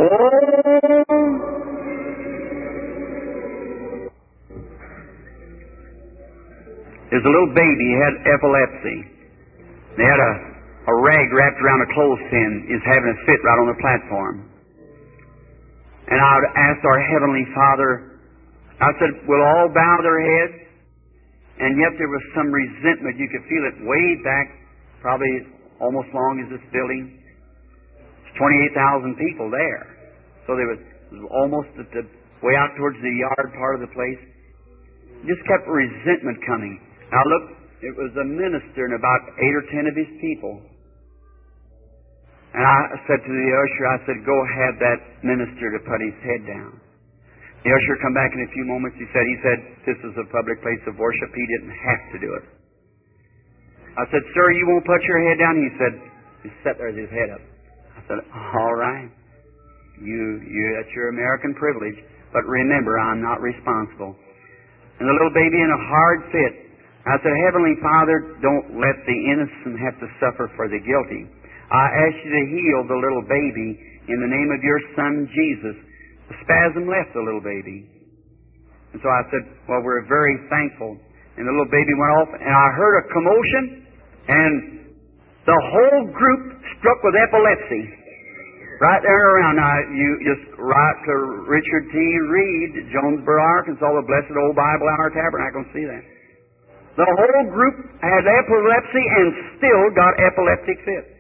There's a little baby, he had epilepsy. They had a rag wrapped around a clothespin. Is having a fit right on the platform. And I asked our Heavenly Father, I said, will all bow their heads? And yet there was some resentment. You could feel it way back, probably almost long as this building. It's 28,000 people there. So there was almost at the way out towards the yard part of the place. Just kept resentment coming. Now look, it was a minister and about 8 or 10 of his people. And I said to the usher, I said, go have that minister to put his head down. The usher come back in a few moments. He said, this is a public place of worship. He didn't have to do it. I said, sir, you won't put your head down? He said, he sat there with his head up. I said, all right. That's your American privilege. But remember, I'm not responsible. And the little baby in a hard fit. I said, Heavenly Father, don't let the innocent have to suffer for the guilty. I ask you to heal the little baby in the name of your Son, Jesus. The spasm left the little baby. And so I said, well, we're very thankful. And the little baby went off, and I heard a commotion, and the whole group struck with epilepsy. Right there and around. Now, you just write to Richard T. Reed, Jonesboro, Arkansas, the Blessed Old Bible Hour Tabernacle, and see that. The whole group had epilepsy and still got epileptic fits.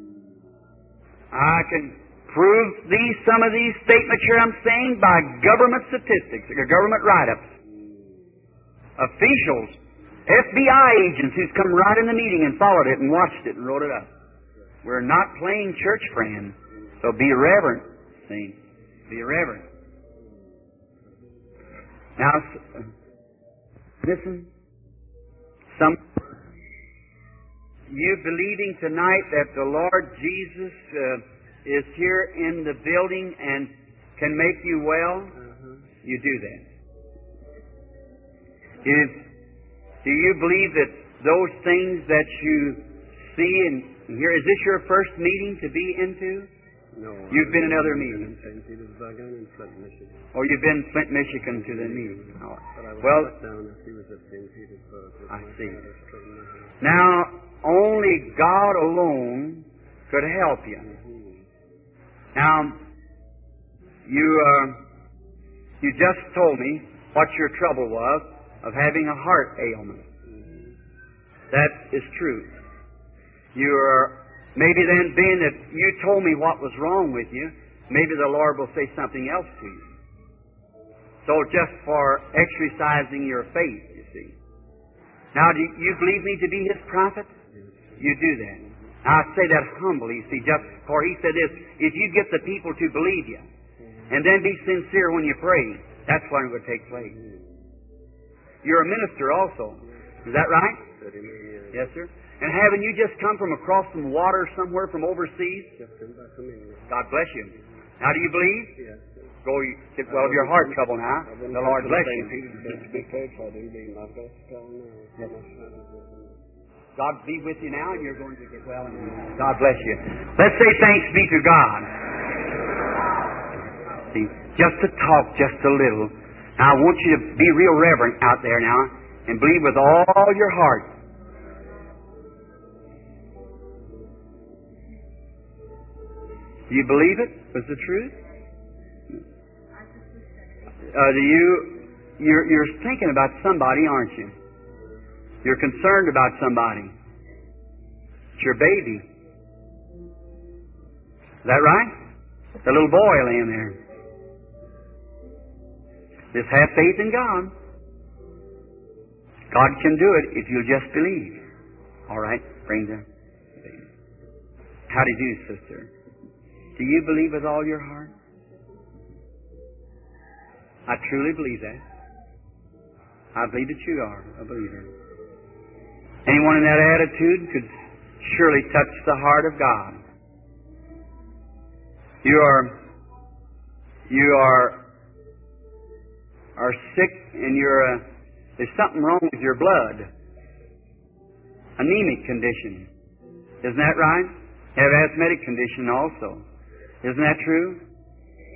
I can prove some of these statements here I'm saying by government statistics, or government write-ups. Officials, FBI agents who's come right in the meeting and followed it and watched it and wrote it up. We're not playing church friends, so be reverent. See? Be reverent. Now, listen. You believing tonight that the Lord Jesus is here in the building and can make you well? You do that. Do you believe that those things that you see and hear, is this your first meeting to be into? No. You've been in other meetings? St. Petersburg and in Flint, Michigan. Oh, you've been in Flint, Michigan to the meeting. Oh. But I was Well, down as he was at St. Petersburg. I see. Now, only God alone could help you. Now, you just told me what your trouble was of having a heart ailment. That is true. Maybe then, being that you told me what was wrong with you, maybe the Lord will say something else to you. So just for exercising your faith, you see. Now, do you believe me to be His prophet? You do that. Now, I say that humbly, you see, just for He said this, if you get the people to believe you, and then be sincere when you pray, that's when it would take place. You're a minister also. Is that right? Yes, sir. And haven't you just come from across some water somewhere from overseas? God bless you. Now, do you believe? Yes. Go get well of your heart trouble now. The Lord bless you. God be with you now, and you're going to get well. God bless you. Let's say thanks be to God. See, just to talk just a little. Now, I want you to be real reverent out there now and believe with all your heart. Do you believe it was the truth? You're thinking about somebody, aren't you? You're concerned about somebody. It's your baby. Is that right? The little boy laying there. Just have faith in God. God can do it if you'll just believe. All right, bring the baby. How do you do, sister? Do you believe with all your heart? I truly believe that. I believe that you are a believer. Anyone in that attitude could surely touch the heart of God. You are sick, and there's something wrong with your blood. Anemic condition. Isn't that right? You have asthmatic condition also. Isn't that true?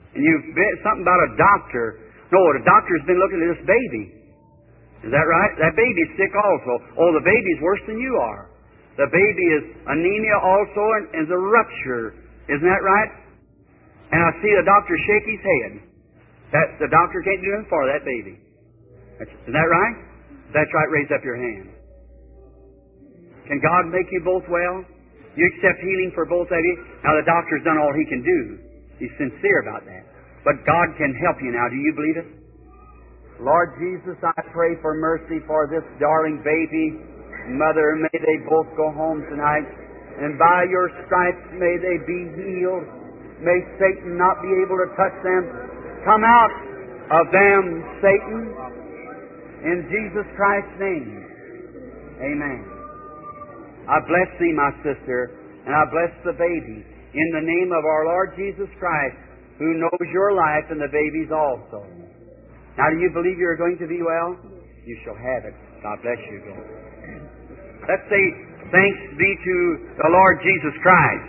And you've been something about a doctor. No, the doctor's been looking at this baby. Is that right? That baby's sick also. Oh, the baby's worse than you are. The baby is anemia also and is a rupture. Isn't that right? And I see the doctor shake his head. That the doctor can't do anything for that baby. Is that right? That's right. Raise up your hand. Can God make you both well? You accept healing for both of you? Now the doctor's done all he can do. He's sincere about that. But God can help you now. Do you believe it? Lord Jesus, I pray for mercy for this darling baby. Mother, may they both go home tonight. And by your stripes may they be healed. May Satan not be able to touch them. Come out of them, Satan. In Jesus Christ's name. Amen. I bless thee, my sister, and I bless the baby. In the name of our Lord Jesus Christ, who knows your life and the baby's also. Now, do you believe you're going to be well? You shall have it. God bless you again. Let's say, thanks be to the Lord Jesus Christ.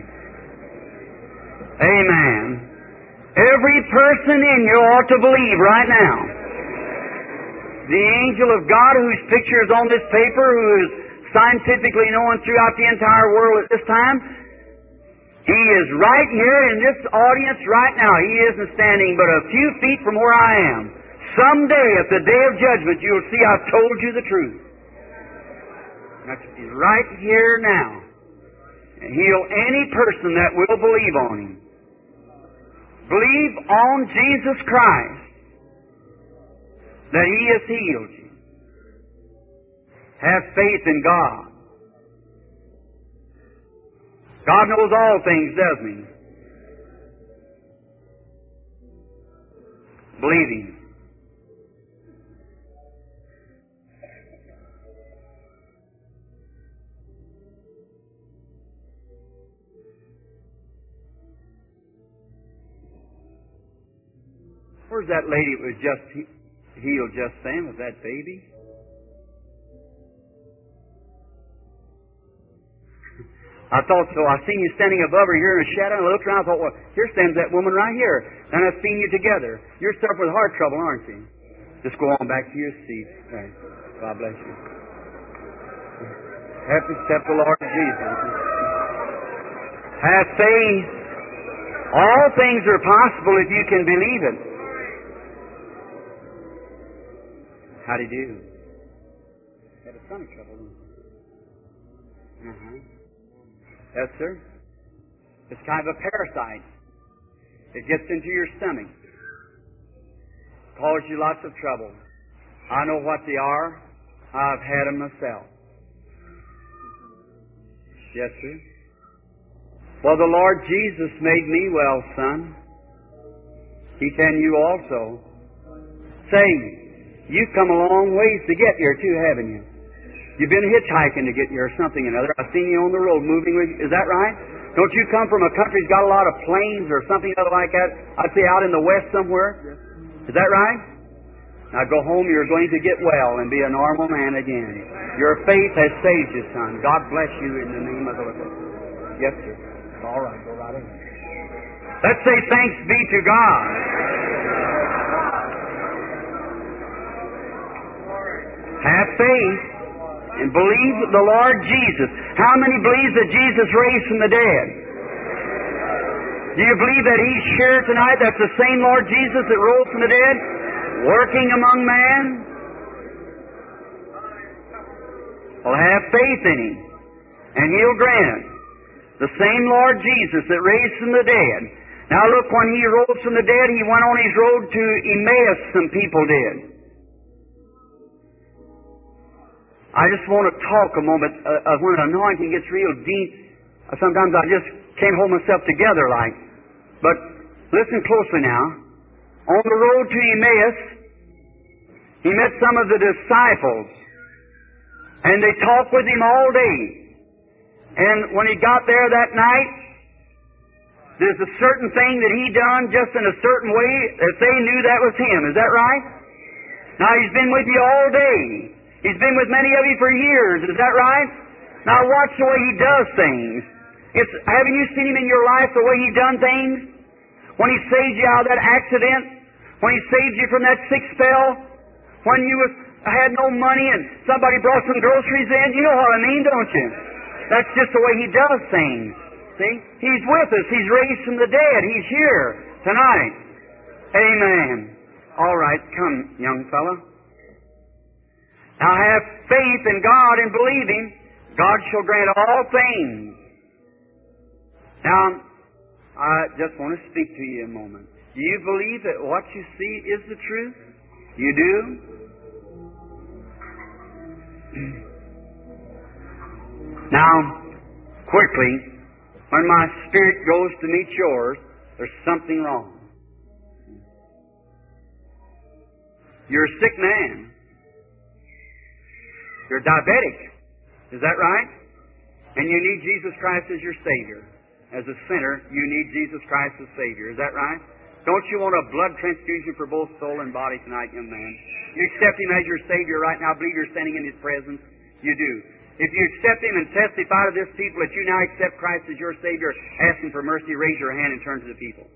Amen. Every person in you ought to believe right now. The angel of God whose picture is on this paper, who is scientifically known throughout the entire world at this time, he is right here in this audience right now. He isn't standing but a few feet from where I am. Someday, at the day of judgment, you'll see I've told you the truth. He's right here now. And heal any person that will believe on Him. Believe on Jesus Christ that He has healed you. Have faith in God. God knows all things, doesn't He? Believe Him. Where's that lady that was just healed just then with that baby? I thought so. I seen you standing above her here in a shadow, and I looked around and thought, well, here stands that woman right here. And I've seen you together. You're suffering with heart trouble, aren't you? Just go on back to your seat. Right. God bless you. Have to accept the Lord Jesus. Have faith. All things are possible if you can believe it. How do you do? Had a stomach trouble. Yes, sir. It's kind of a parasite. It gets into your stomach. Causes you lots of trouble. I know what they are. I've had them myself. Yes, sir. Well, the Lord Jesus made me well, son. He can you also. Say, you've come a long ways to get here too, haven't you? You've been hitchhiking to get here or something or another. I've seen you on the road moving with you. Is that right? Don't you come from a country that's got a lot of plains or something other like that? I'd say out in the west somewhere. Is that right? Now go home. You're going to get well and be a normal man again. Your faith has saved you, son. God bless you in the name of the Lord. Yes, sir. All right. Go right ahead. Let's say thanks be to God. Have faith. And believe the Lord Jesus. How many believe that Jesus raised from the dead? Do you believe that He's here tonight? That's the same Lord Jesus that rose from the dead? Working among man? Well, have faith in Him. And He'll grant it. The same Lord Jesus that raised from the dead. Now look, when He rose from the dead, He went on His road to Emmaus, some people did. I just want to talk a moment of when anointing gets real deep. Sometimes I just can't hold myself together like. But listen closely now. On the road to Emmaus, He met some of the disciples. And they talked with Him all day. And when He got there that night, there's a certain thing that He done just in a certain way that they knew that was Him. Is that right? Now He's been with you all day. He's been with many of you for years. Is that right? Now watch the way He does things. Haven't you seen Him in your life, the way He's done things? when He saved you out of that accident, when He saved you from that sick spell, when you had no money and somebody brought some groceries in. You know what I mean, don't you? That's just the way He does things. See? He's with us. He's raised from the dead. He's here tonight. Amen. All right, come, young fella. Now have faith in God and believe Him. God shall grant all things. Now, I just want to speak to you a moment. Do you believe that what you see is the truth? You do? Now, quickly, when my spirit goes to meet yours, there's something wrong. You're a sick man. You're diabetic. Is that right? And you need Jesus Christ as your Savior. As a sinner, you need Jesus Christ as Savior. Is that right? Don't you want a blood transfusion for both soul and body tonight, young man? You accept Him as your Savior right now. I believe you're standing in His presence. You do. If you accept Him and testify to this people that you now accept Christ as your Savior, asking for mercy, raise your hand and turn to the people.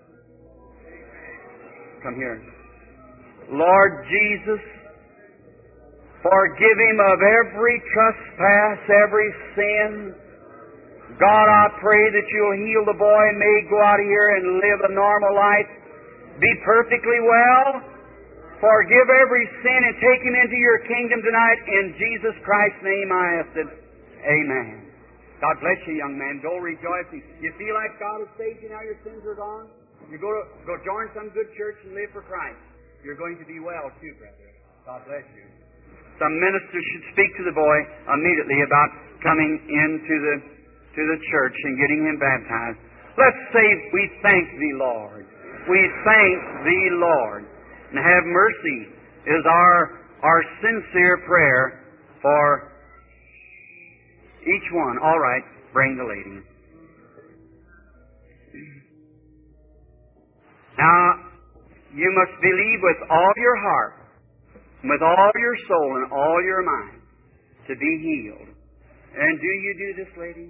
Come here. Lord Jesus, forgive him of every trespass, every sin. God, I pray that you'll heal the boy and may he go out of here and live a normal life, be perfectly well. Forgive every sin and take him into your kingdom tonight. In Jesus Christ's name I ask it. Amen. God bless you, young man. Go rejoicing. You feel like God has saved you now, your sins are gone? You go join some good church and live for Christ. You're going to be well too, brother. God bless you. Some minister should speak to the boy immediately about coming into the church and getting him baptized. Let's say we thank Thee, Lord. We thank Thee, Lord. And have mercy is our sincere prayer for each one. All right, bring the lady. Now, you must believe with all your heart, with all your soul and all your mind to be healed. And do you do this, lady?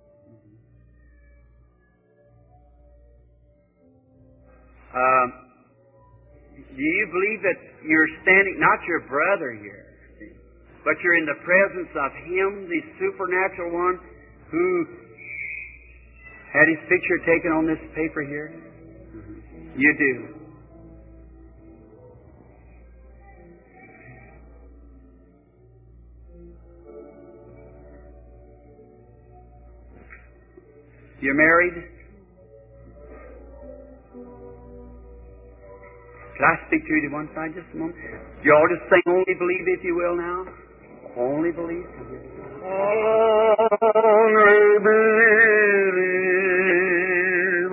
Do you believe that you're standing, not your brother here, but you're in the presence of Him, the supernatural one, who had His picture taken on this paper here? You do. You're married? Could I speak to you to one side just a moment? You all just sing Only Believe, if you will, now. Only believe. Only believe.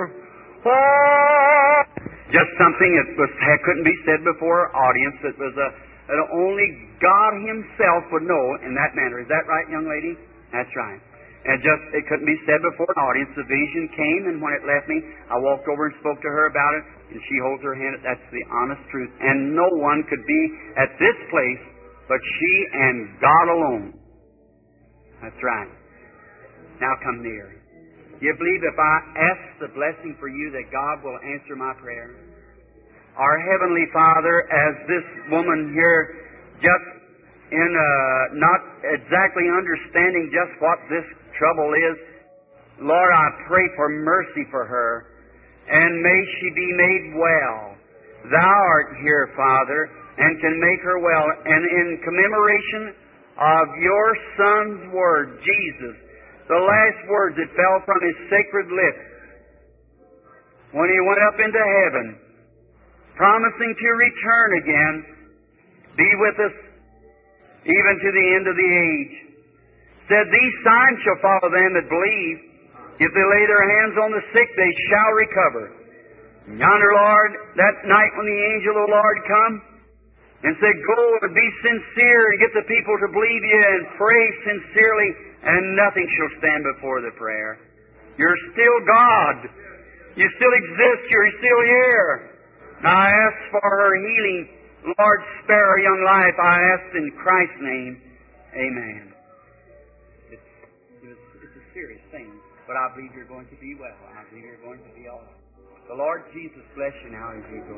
Just something that couldn't be said before an audience. That was that only God Himself would know in that manner. Is that right, young lady? That's right. And it couldn't be said before an audience. The vision came, and when it left me, I walked over and spoke to her about it, and she holds her hand. That's the honest truth. And no one could be at this place but she and God alone. That's right. Now come near. Do you believe if I ask the blessing for you that God will answer my prayer? Our Heavenly Father, as this woman here just in not exactly understanding just what this trouble is, Lord, I pray for mercy for her, and may she be made well. Thou art here, Father, and can make her well. And in commemoration of your Son's word, Jesus, the last words that fell from His sacred lips when He went up into heaven, promising to return again, be with us even to the end of the age, said, These signs shall follow them that believe. If they lay their hands on the sick, they shall recover. And yonder, Lord, that night when the angel of the Lord come and said, Go and be sincere and get the people to believe you and pray sincerely, and nothing shall stand before the prayer. You're still God. You still exist. You're still here. Now I ask for her healing. Lord, spare her young life. I ask in Christ's name. Amen. It's a serious thing, but I believe you're going to be well. I believe you're going to be all right. The Lord Jesus bless you now as you go.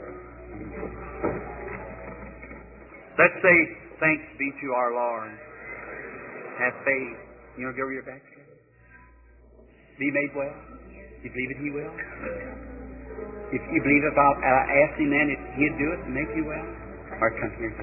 Let's say, thanks be to our Lord. Have faith. You know, go over your back. Be made well. You believe it, He will? If you believe it, I'll ask Him then if He'd do it and make you well. Or come here.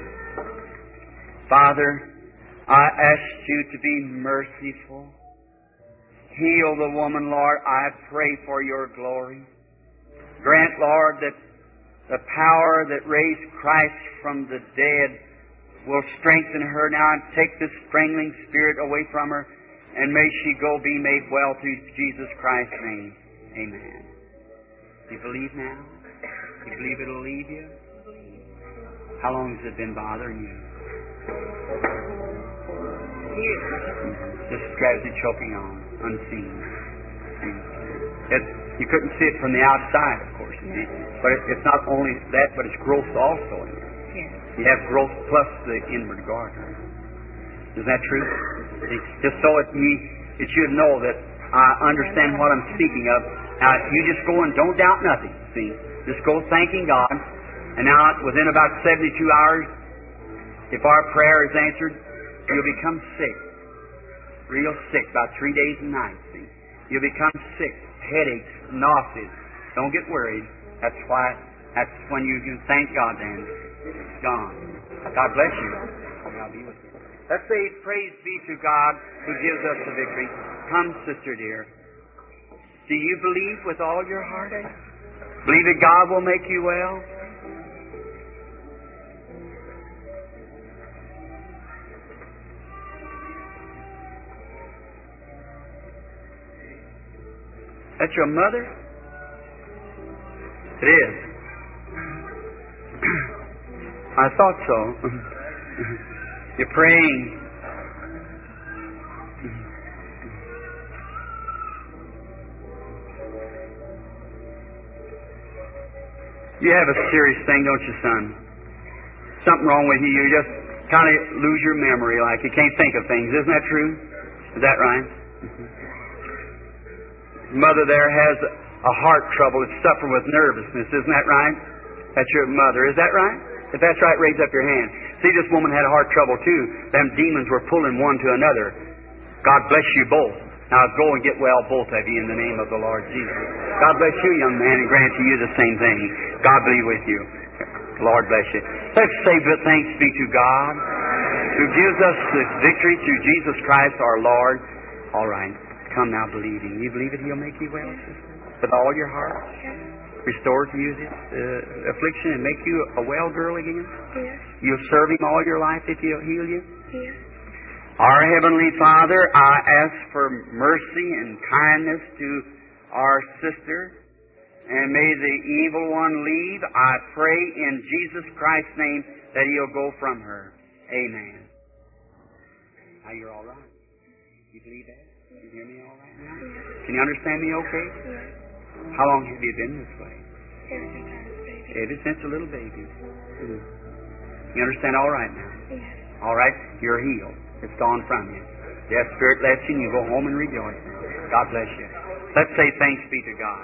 Father, I ask you to be merciful. Heal the woman, Lord. I pray for your glory. Grant, Lord, that the power that raised Christ from the dead will strengthen her now and take this strangling spirit away from her, and may she go be made well through Jesus Christ's name. Amen. You believe now? You believe it'll leave you? How long has it been bothering you? Just gradually choking on, unseen. You couldn't see it from the outside, of course. But it's not only that, but it's growth also in it. You have growth plus the inward garden. Is that true? Just so that you'd know that I understand what I'm speaking of. Now, you just go and don't doubt nothing. See, just go thanking God. And now, within about 72 hours, if our prayer is answered, you'll become sick. Real sick, about 3 days and nights. See, you'll become sick, headaches, nausea. Don't get worried. That's when you can thank God. Then it's gone. God bless you. God be with you. Let's say, praise be to God who gives us the victory. Come, sister dear. Do you believe with all your heart? Believe that God will make you well? That's your mother? It is. I thought so. You're praying. You have a serious thing, don't you, son? Something wrong with you. You just kind of lose your memory, like you can't think of things. Isn't that true? Is that right? Mother there has a heart trouble. It's suffering with nervousness. Isn't that right? That's your mother. Is that right? If that's right, raise up your hand. See, this woman had a heart trouble too. Them demons were pulling one to another. God bless you both. Now go and get well, both of you, in the name of the Lord Jesus. God bless you, young man, and grant to you the same thing. God be with you. Lord bless you. Let's say that thanks be to God who gives us the victory through Jesus Christ our Lord. All right. Come now believing. You believe that He'll make you well, sister? With all your heart? Restore to you this affliction and make you a well girl again? Yes. You'll serve Him all your life if He'll heal you? Yes. Our Heavenly Father, I ask for mercy and kindness to our sister, and may the evil one leave. I pray in Jesus Christ's name that He'll go from her. Amen. Now you're all right. You believe that? You hear me all right now? Yes. Can you understand me okay? Yes. How long have you been this way? Ever since I was a baby. Ever since a little baby. You understand all right now? Yes. All right? You're healed. It's gone from you. Death spirit lets you and you go home and rejoice. God bless you. Let's say thanks be to God.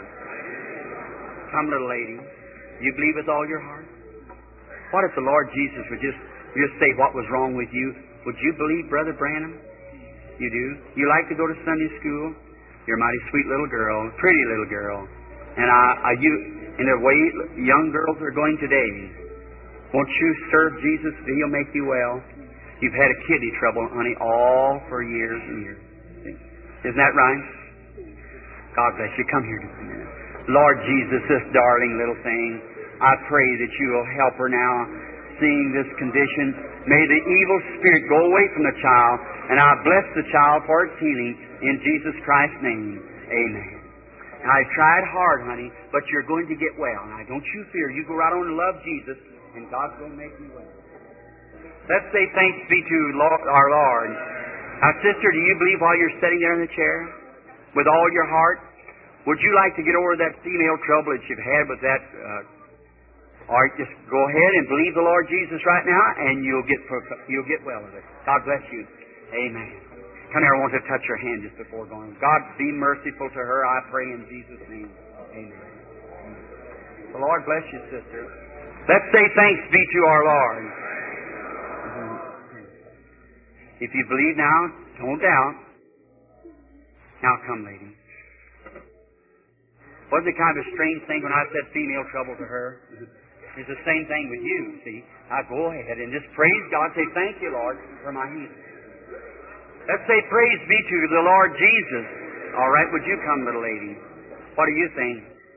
Come, little lady. You believe with all your heart? What if the Lord Jesus would just say what was wrong with you? Would you believe, Brother Branham? You do? You like to go to Sunday school? You're a mighty sweet little girl, pretty little girl. And in the way young girls are going today, won't you serve Jesus that He'll make you well? You've had a kidney trouble, honey, all for years and years. Isn't that right? God bless you. Come here just a minute. Lord Jesus, this darling little thing, I pray that you will help her now, seeing this condition. May the evil spirit go away from the child, and I bless the child for its healing in Jesus Christ's name. Amen. Now, I tried hard, honey, but you're going to get well. Now, don't you fear. You go right on and love Jesus, and God's going to make you well. Let's say thanks be to our Lord. Now, sister, do you believe while you're sitting there in the chair with all your heart? Would you like to get over that female trouble that you've had with that? All right, just go ahead and believe the Lord Jesus right now, and you'll get well with it. God bless you. Amen. Come here, I want to touch your hand just before going. God, be merciful to her, I pray in Jesus' name. Amen. The Lord bless you, sister. Let's say thanks be to our Lord. If you believe now, don't doubt. Now come, lady. Wasn't it kind of a strange thing when I said female trouble to her? It's the same thing with you, see. Now go ahead and just praise God. Say, thank you, Lord, for my healing. Let's say praise be to the Lord Jesus. All right, would you come, little lady? What do you think?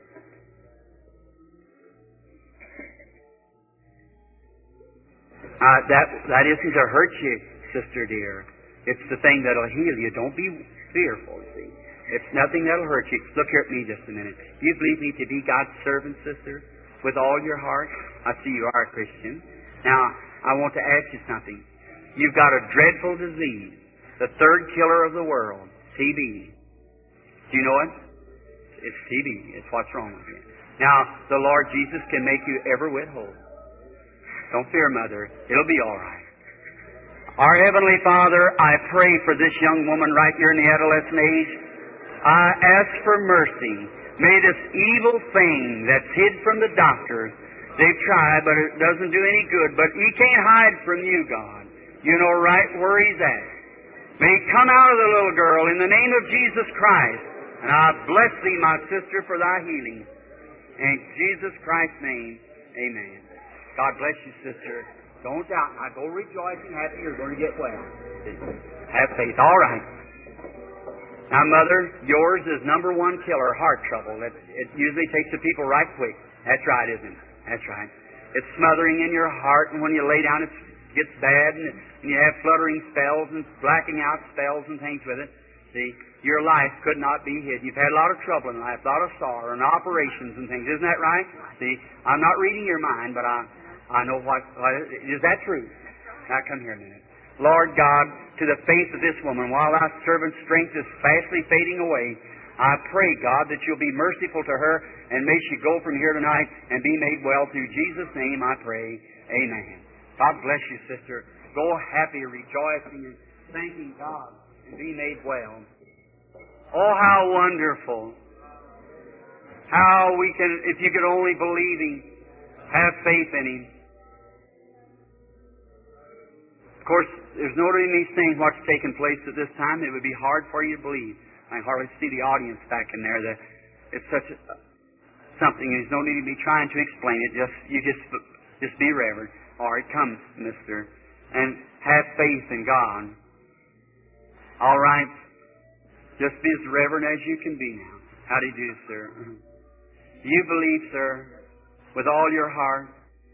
That isn't to hurt you, sister dear. It's the thing that'll heal you. Don't be fearful, see. It's nothing that'll hurt you. Look here at me just a minute. Do you believe me to be God's servant, sister? With all your heart? I see you are a Christian. Now, I want to ask you something. You've got a dreadful disease, the third killer of the world, TB. Do you know it? It's TB. It's what's wrong with you. Now, the Lord Jesus can make you ever whit whole. Don't fear, Mother. It'll be all right. Our Heavenly Father, I pray for this young woman right here in the adolescent age. I ask for mercy. May this evil thing that's hid from the doctors, they've tried, but it doesn't do any good. But He can't hide from you, God. You know right where He's at. May He come out of the little girl in the name of Jesus Christ. And I bless Thee, my sister, for Thy healing. In Jesus Christ's name, amen. God bless you, sister. Don't doubt. Now go rejoicing, happy. You're going to get well. Have faith. All right. Now, Mother, yours is number one killer, heart trouble. It usually takes the people right quick. That's right, isn't it? That's right. It's smothering in your heart, and when you lay down, it gets bad, and you have fluttering spells and blacking out spells and things with it. See, your life could not be hid. You've had a lot of trouble in life, a lot of sorrow and operations and things. Isn't that right? See, I'm not reading your mind, but I know what is that true? Now come here a minute. Lord God, to the faith of this woman, while Thy servant's strength is fastly fading away, I pray, God, that You'll be merciful to her, and may she go from here tonight and be made well. Through Jesus' name I pray. Amen. God bless you, sister. Go happy, rejoicing, and thanking God, and be made well. Oh, how wonderful. How we can, if you could only believe Him, have faith in Him. Of course, there's no doing these things, what's taking place at this time. It would be hard for you to believe. I hardly see the audience back in there. It's such something. There's no need to be trying to explain it. You just be reverent. All right, come, mister, and have faith in God. All right, just be as reverent as you can be now. How do you do, sir? You believe, sir, with all your heart.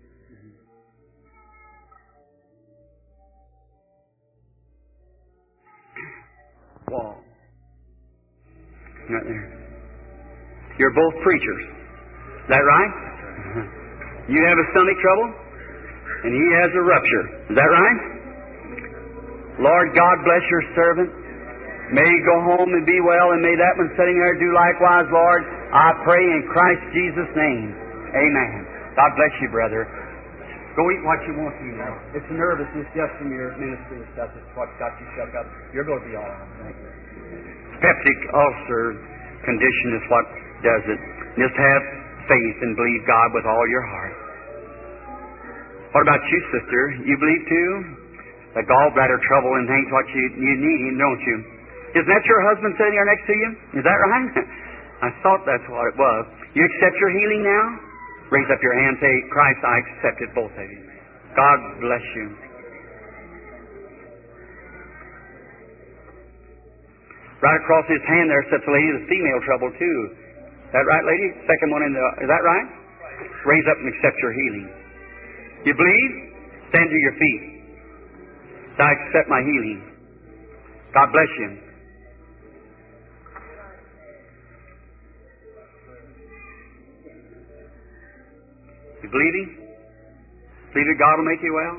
Wall. Right there. You're both preachers. Is that right? You have a stomach trouble, and he has a rupture. Is that right? Lord God bless your servant. May he go home and be well, and may that one sitting there do likewise, Lord. I pray in Christ Jesus' name. Amen. God bless you, brother. Go eat what you want to eat now. It's nervousness just from your ministry and stuff. It's what's got you shut up. You're going to be all right. Peptic ulcer condition is what does it. Just have faith and believe God with all your heart. What about you, sister? You believe too? The gallbladder trouble and things, what you need, don't you? Isn't that your husband sitting there next to you? Is that right? I thought that's what it was. You accept your healing now? Raise up your hand and say, Christ, I accept it, both of you. God bless you. Right across his hand there sits a lady with female trouble too. Is that right, lady? Second one is that right? Raise up and accept your healing. You believe? Stand to your feet. I accept my healing. God bless you. You believe Him? Believe that God will make you well?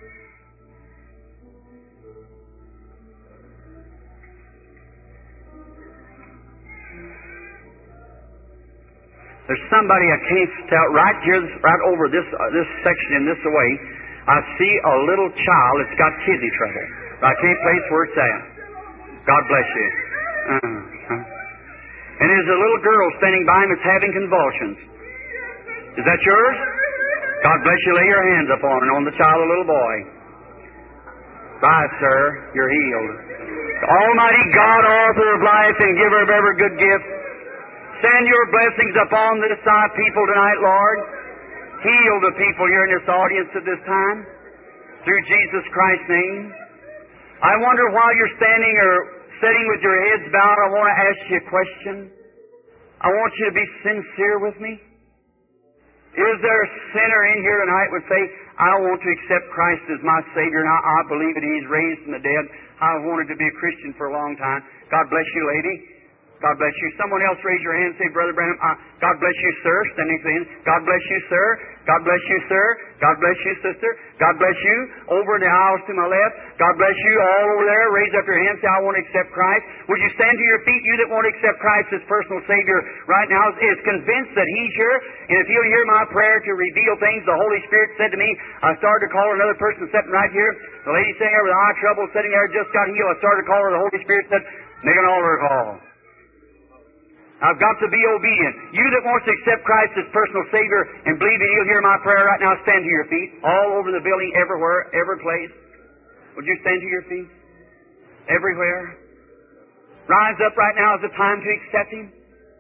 There's somebody I can't tell right here, right over this section in this way. I see a little child that's got kidney trouble. But I can't place where it's at. God bless you. And there's a little girl standing by him that's having convulsions. Is that yours? God bless you. Lay your hands upon it, on the child, a little boy. Right, sir. You're healed. Almighty God, author of life and giver of every good gift, send your blessings upon this thy people tonight, Lord. Heal the people here in this audience at this time. Through Jesus Christ's name. I wonder while you're standing or sitting with your heads bowed, I want to ask you a question. I want you to be sincere with me. Is there a sinner in here tonight who would say, I want to accept Christ as my Savior, and I believe that He's raised from the dead. I've wanted to be a Christian for a long time. God bless you, lady. God bless you. Someone else raise your hand and say, Brother Branham, God bless you, sir. Standing saying, God bless you, sir. God bless you, sir. God bless you, sister. God bless you. Over in the aisles to my left. God bless you. All over there. Raise up your hand and say, I want to accept Christ. Would you stand to your feet, you that want to accept Christ as personal Savior right now, is convinced that He's here, and if you'll hear my prayer to reveal things, the Holy Spirit said to me, I started to call another person sitting right here. The lady sitting there with eye trouble, sitting there, just got healed. I started to call her. The Holy Spirit said, make an altar call. I've got to be obedient. You that wants to accept Christ as personal Savior and believe that He'll hear my prayer right now, stand to your feet. All over the building, everywhere, every place. Would you stand to your feet? Everywhere. Rise up right now is the time to accept Him.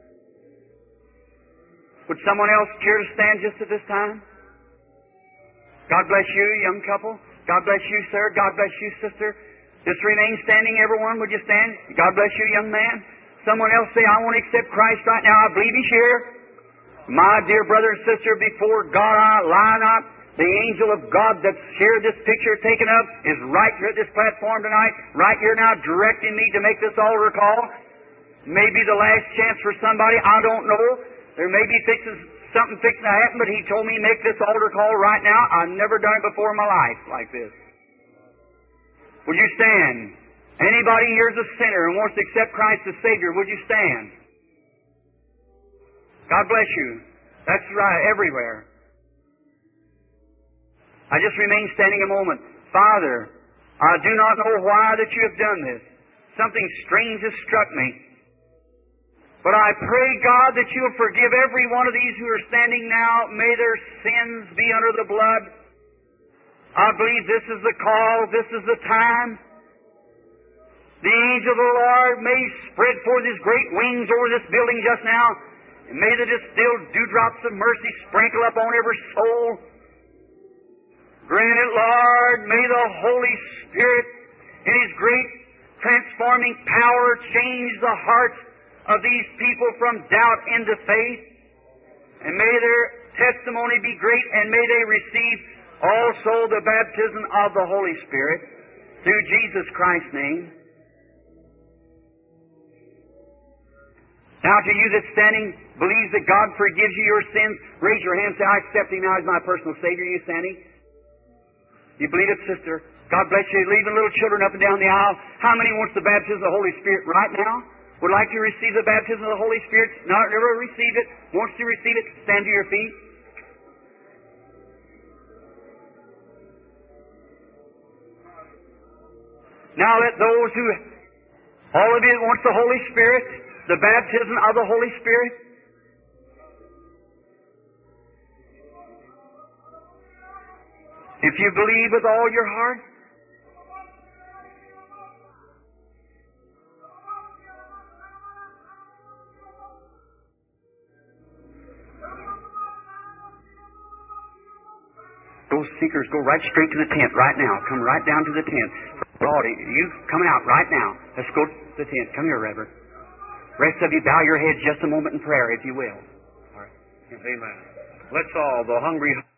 Would someone else care to stand just at this time? God bless you, young couple. God bless you, sir. God bless you, sister. Just remain standing, everyone. Would you stand? God bless you, young man. Someone else say, I want to accept Christ right now. I believe He's here. My dear brother and sister, before God I lie not. The angel of God that's here, this picture taken up, is right here at this platform tonight, right here now, directing me to make this altar call. Maybe the last chance for somebody, I don't know. There may be something fixing to happen, but He told me make this altar call right now. I've never done it before in my life like this. Would you stand? Anybody here is a sinner and wants to accept Christ as Savior, would you stand? God bless you. That's right, everywhere. I just remain standing a moment. Father, I do not know why that you have done this. Something strange has struck me. But I pray, God, that you will forgive every one of these who are standing now. May their sins be under the blood. I believe this is the call, this is the time. The angel of the Lord may spread forth His great wings over this building just now, and may the distilled dewdrops of mercy sprinkle upon every soul. Grant it, Lord, may the Holy Spirit in His great transforming power change the hearts of these people from doubt into faith, and may their testimony be great, and may they receive also the baptism of the Holy Spirit through Jesus Christ's name. Now to you that's standing, believes that God forgives you your sins, raise your hand and say, I accept Him now as my personal Savior. You standing? You believe it, sister? God bless you. Leaving little children up and down the aisle. How many wants the baptism of the Holy Spirit right now? Would like to receive the baptism of the Holy Spirit? Not never received it. Wants to receive it? Stand to your feet. Now let those who, all of you that wants the Holy Spirit, the baptism of the Holy Spirit. If you believe with all your heart, those seekers go right straight to the tent right now. Come right down to the tent. Brody, you coming out right now. Let's go to the tent. Come here, Reverend. Rest of you, bow your heads just a moment in prayer, if you will. All right. Amen. Let's all, the hungry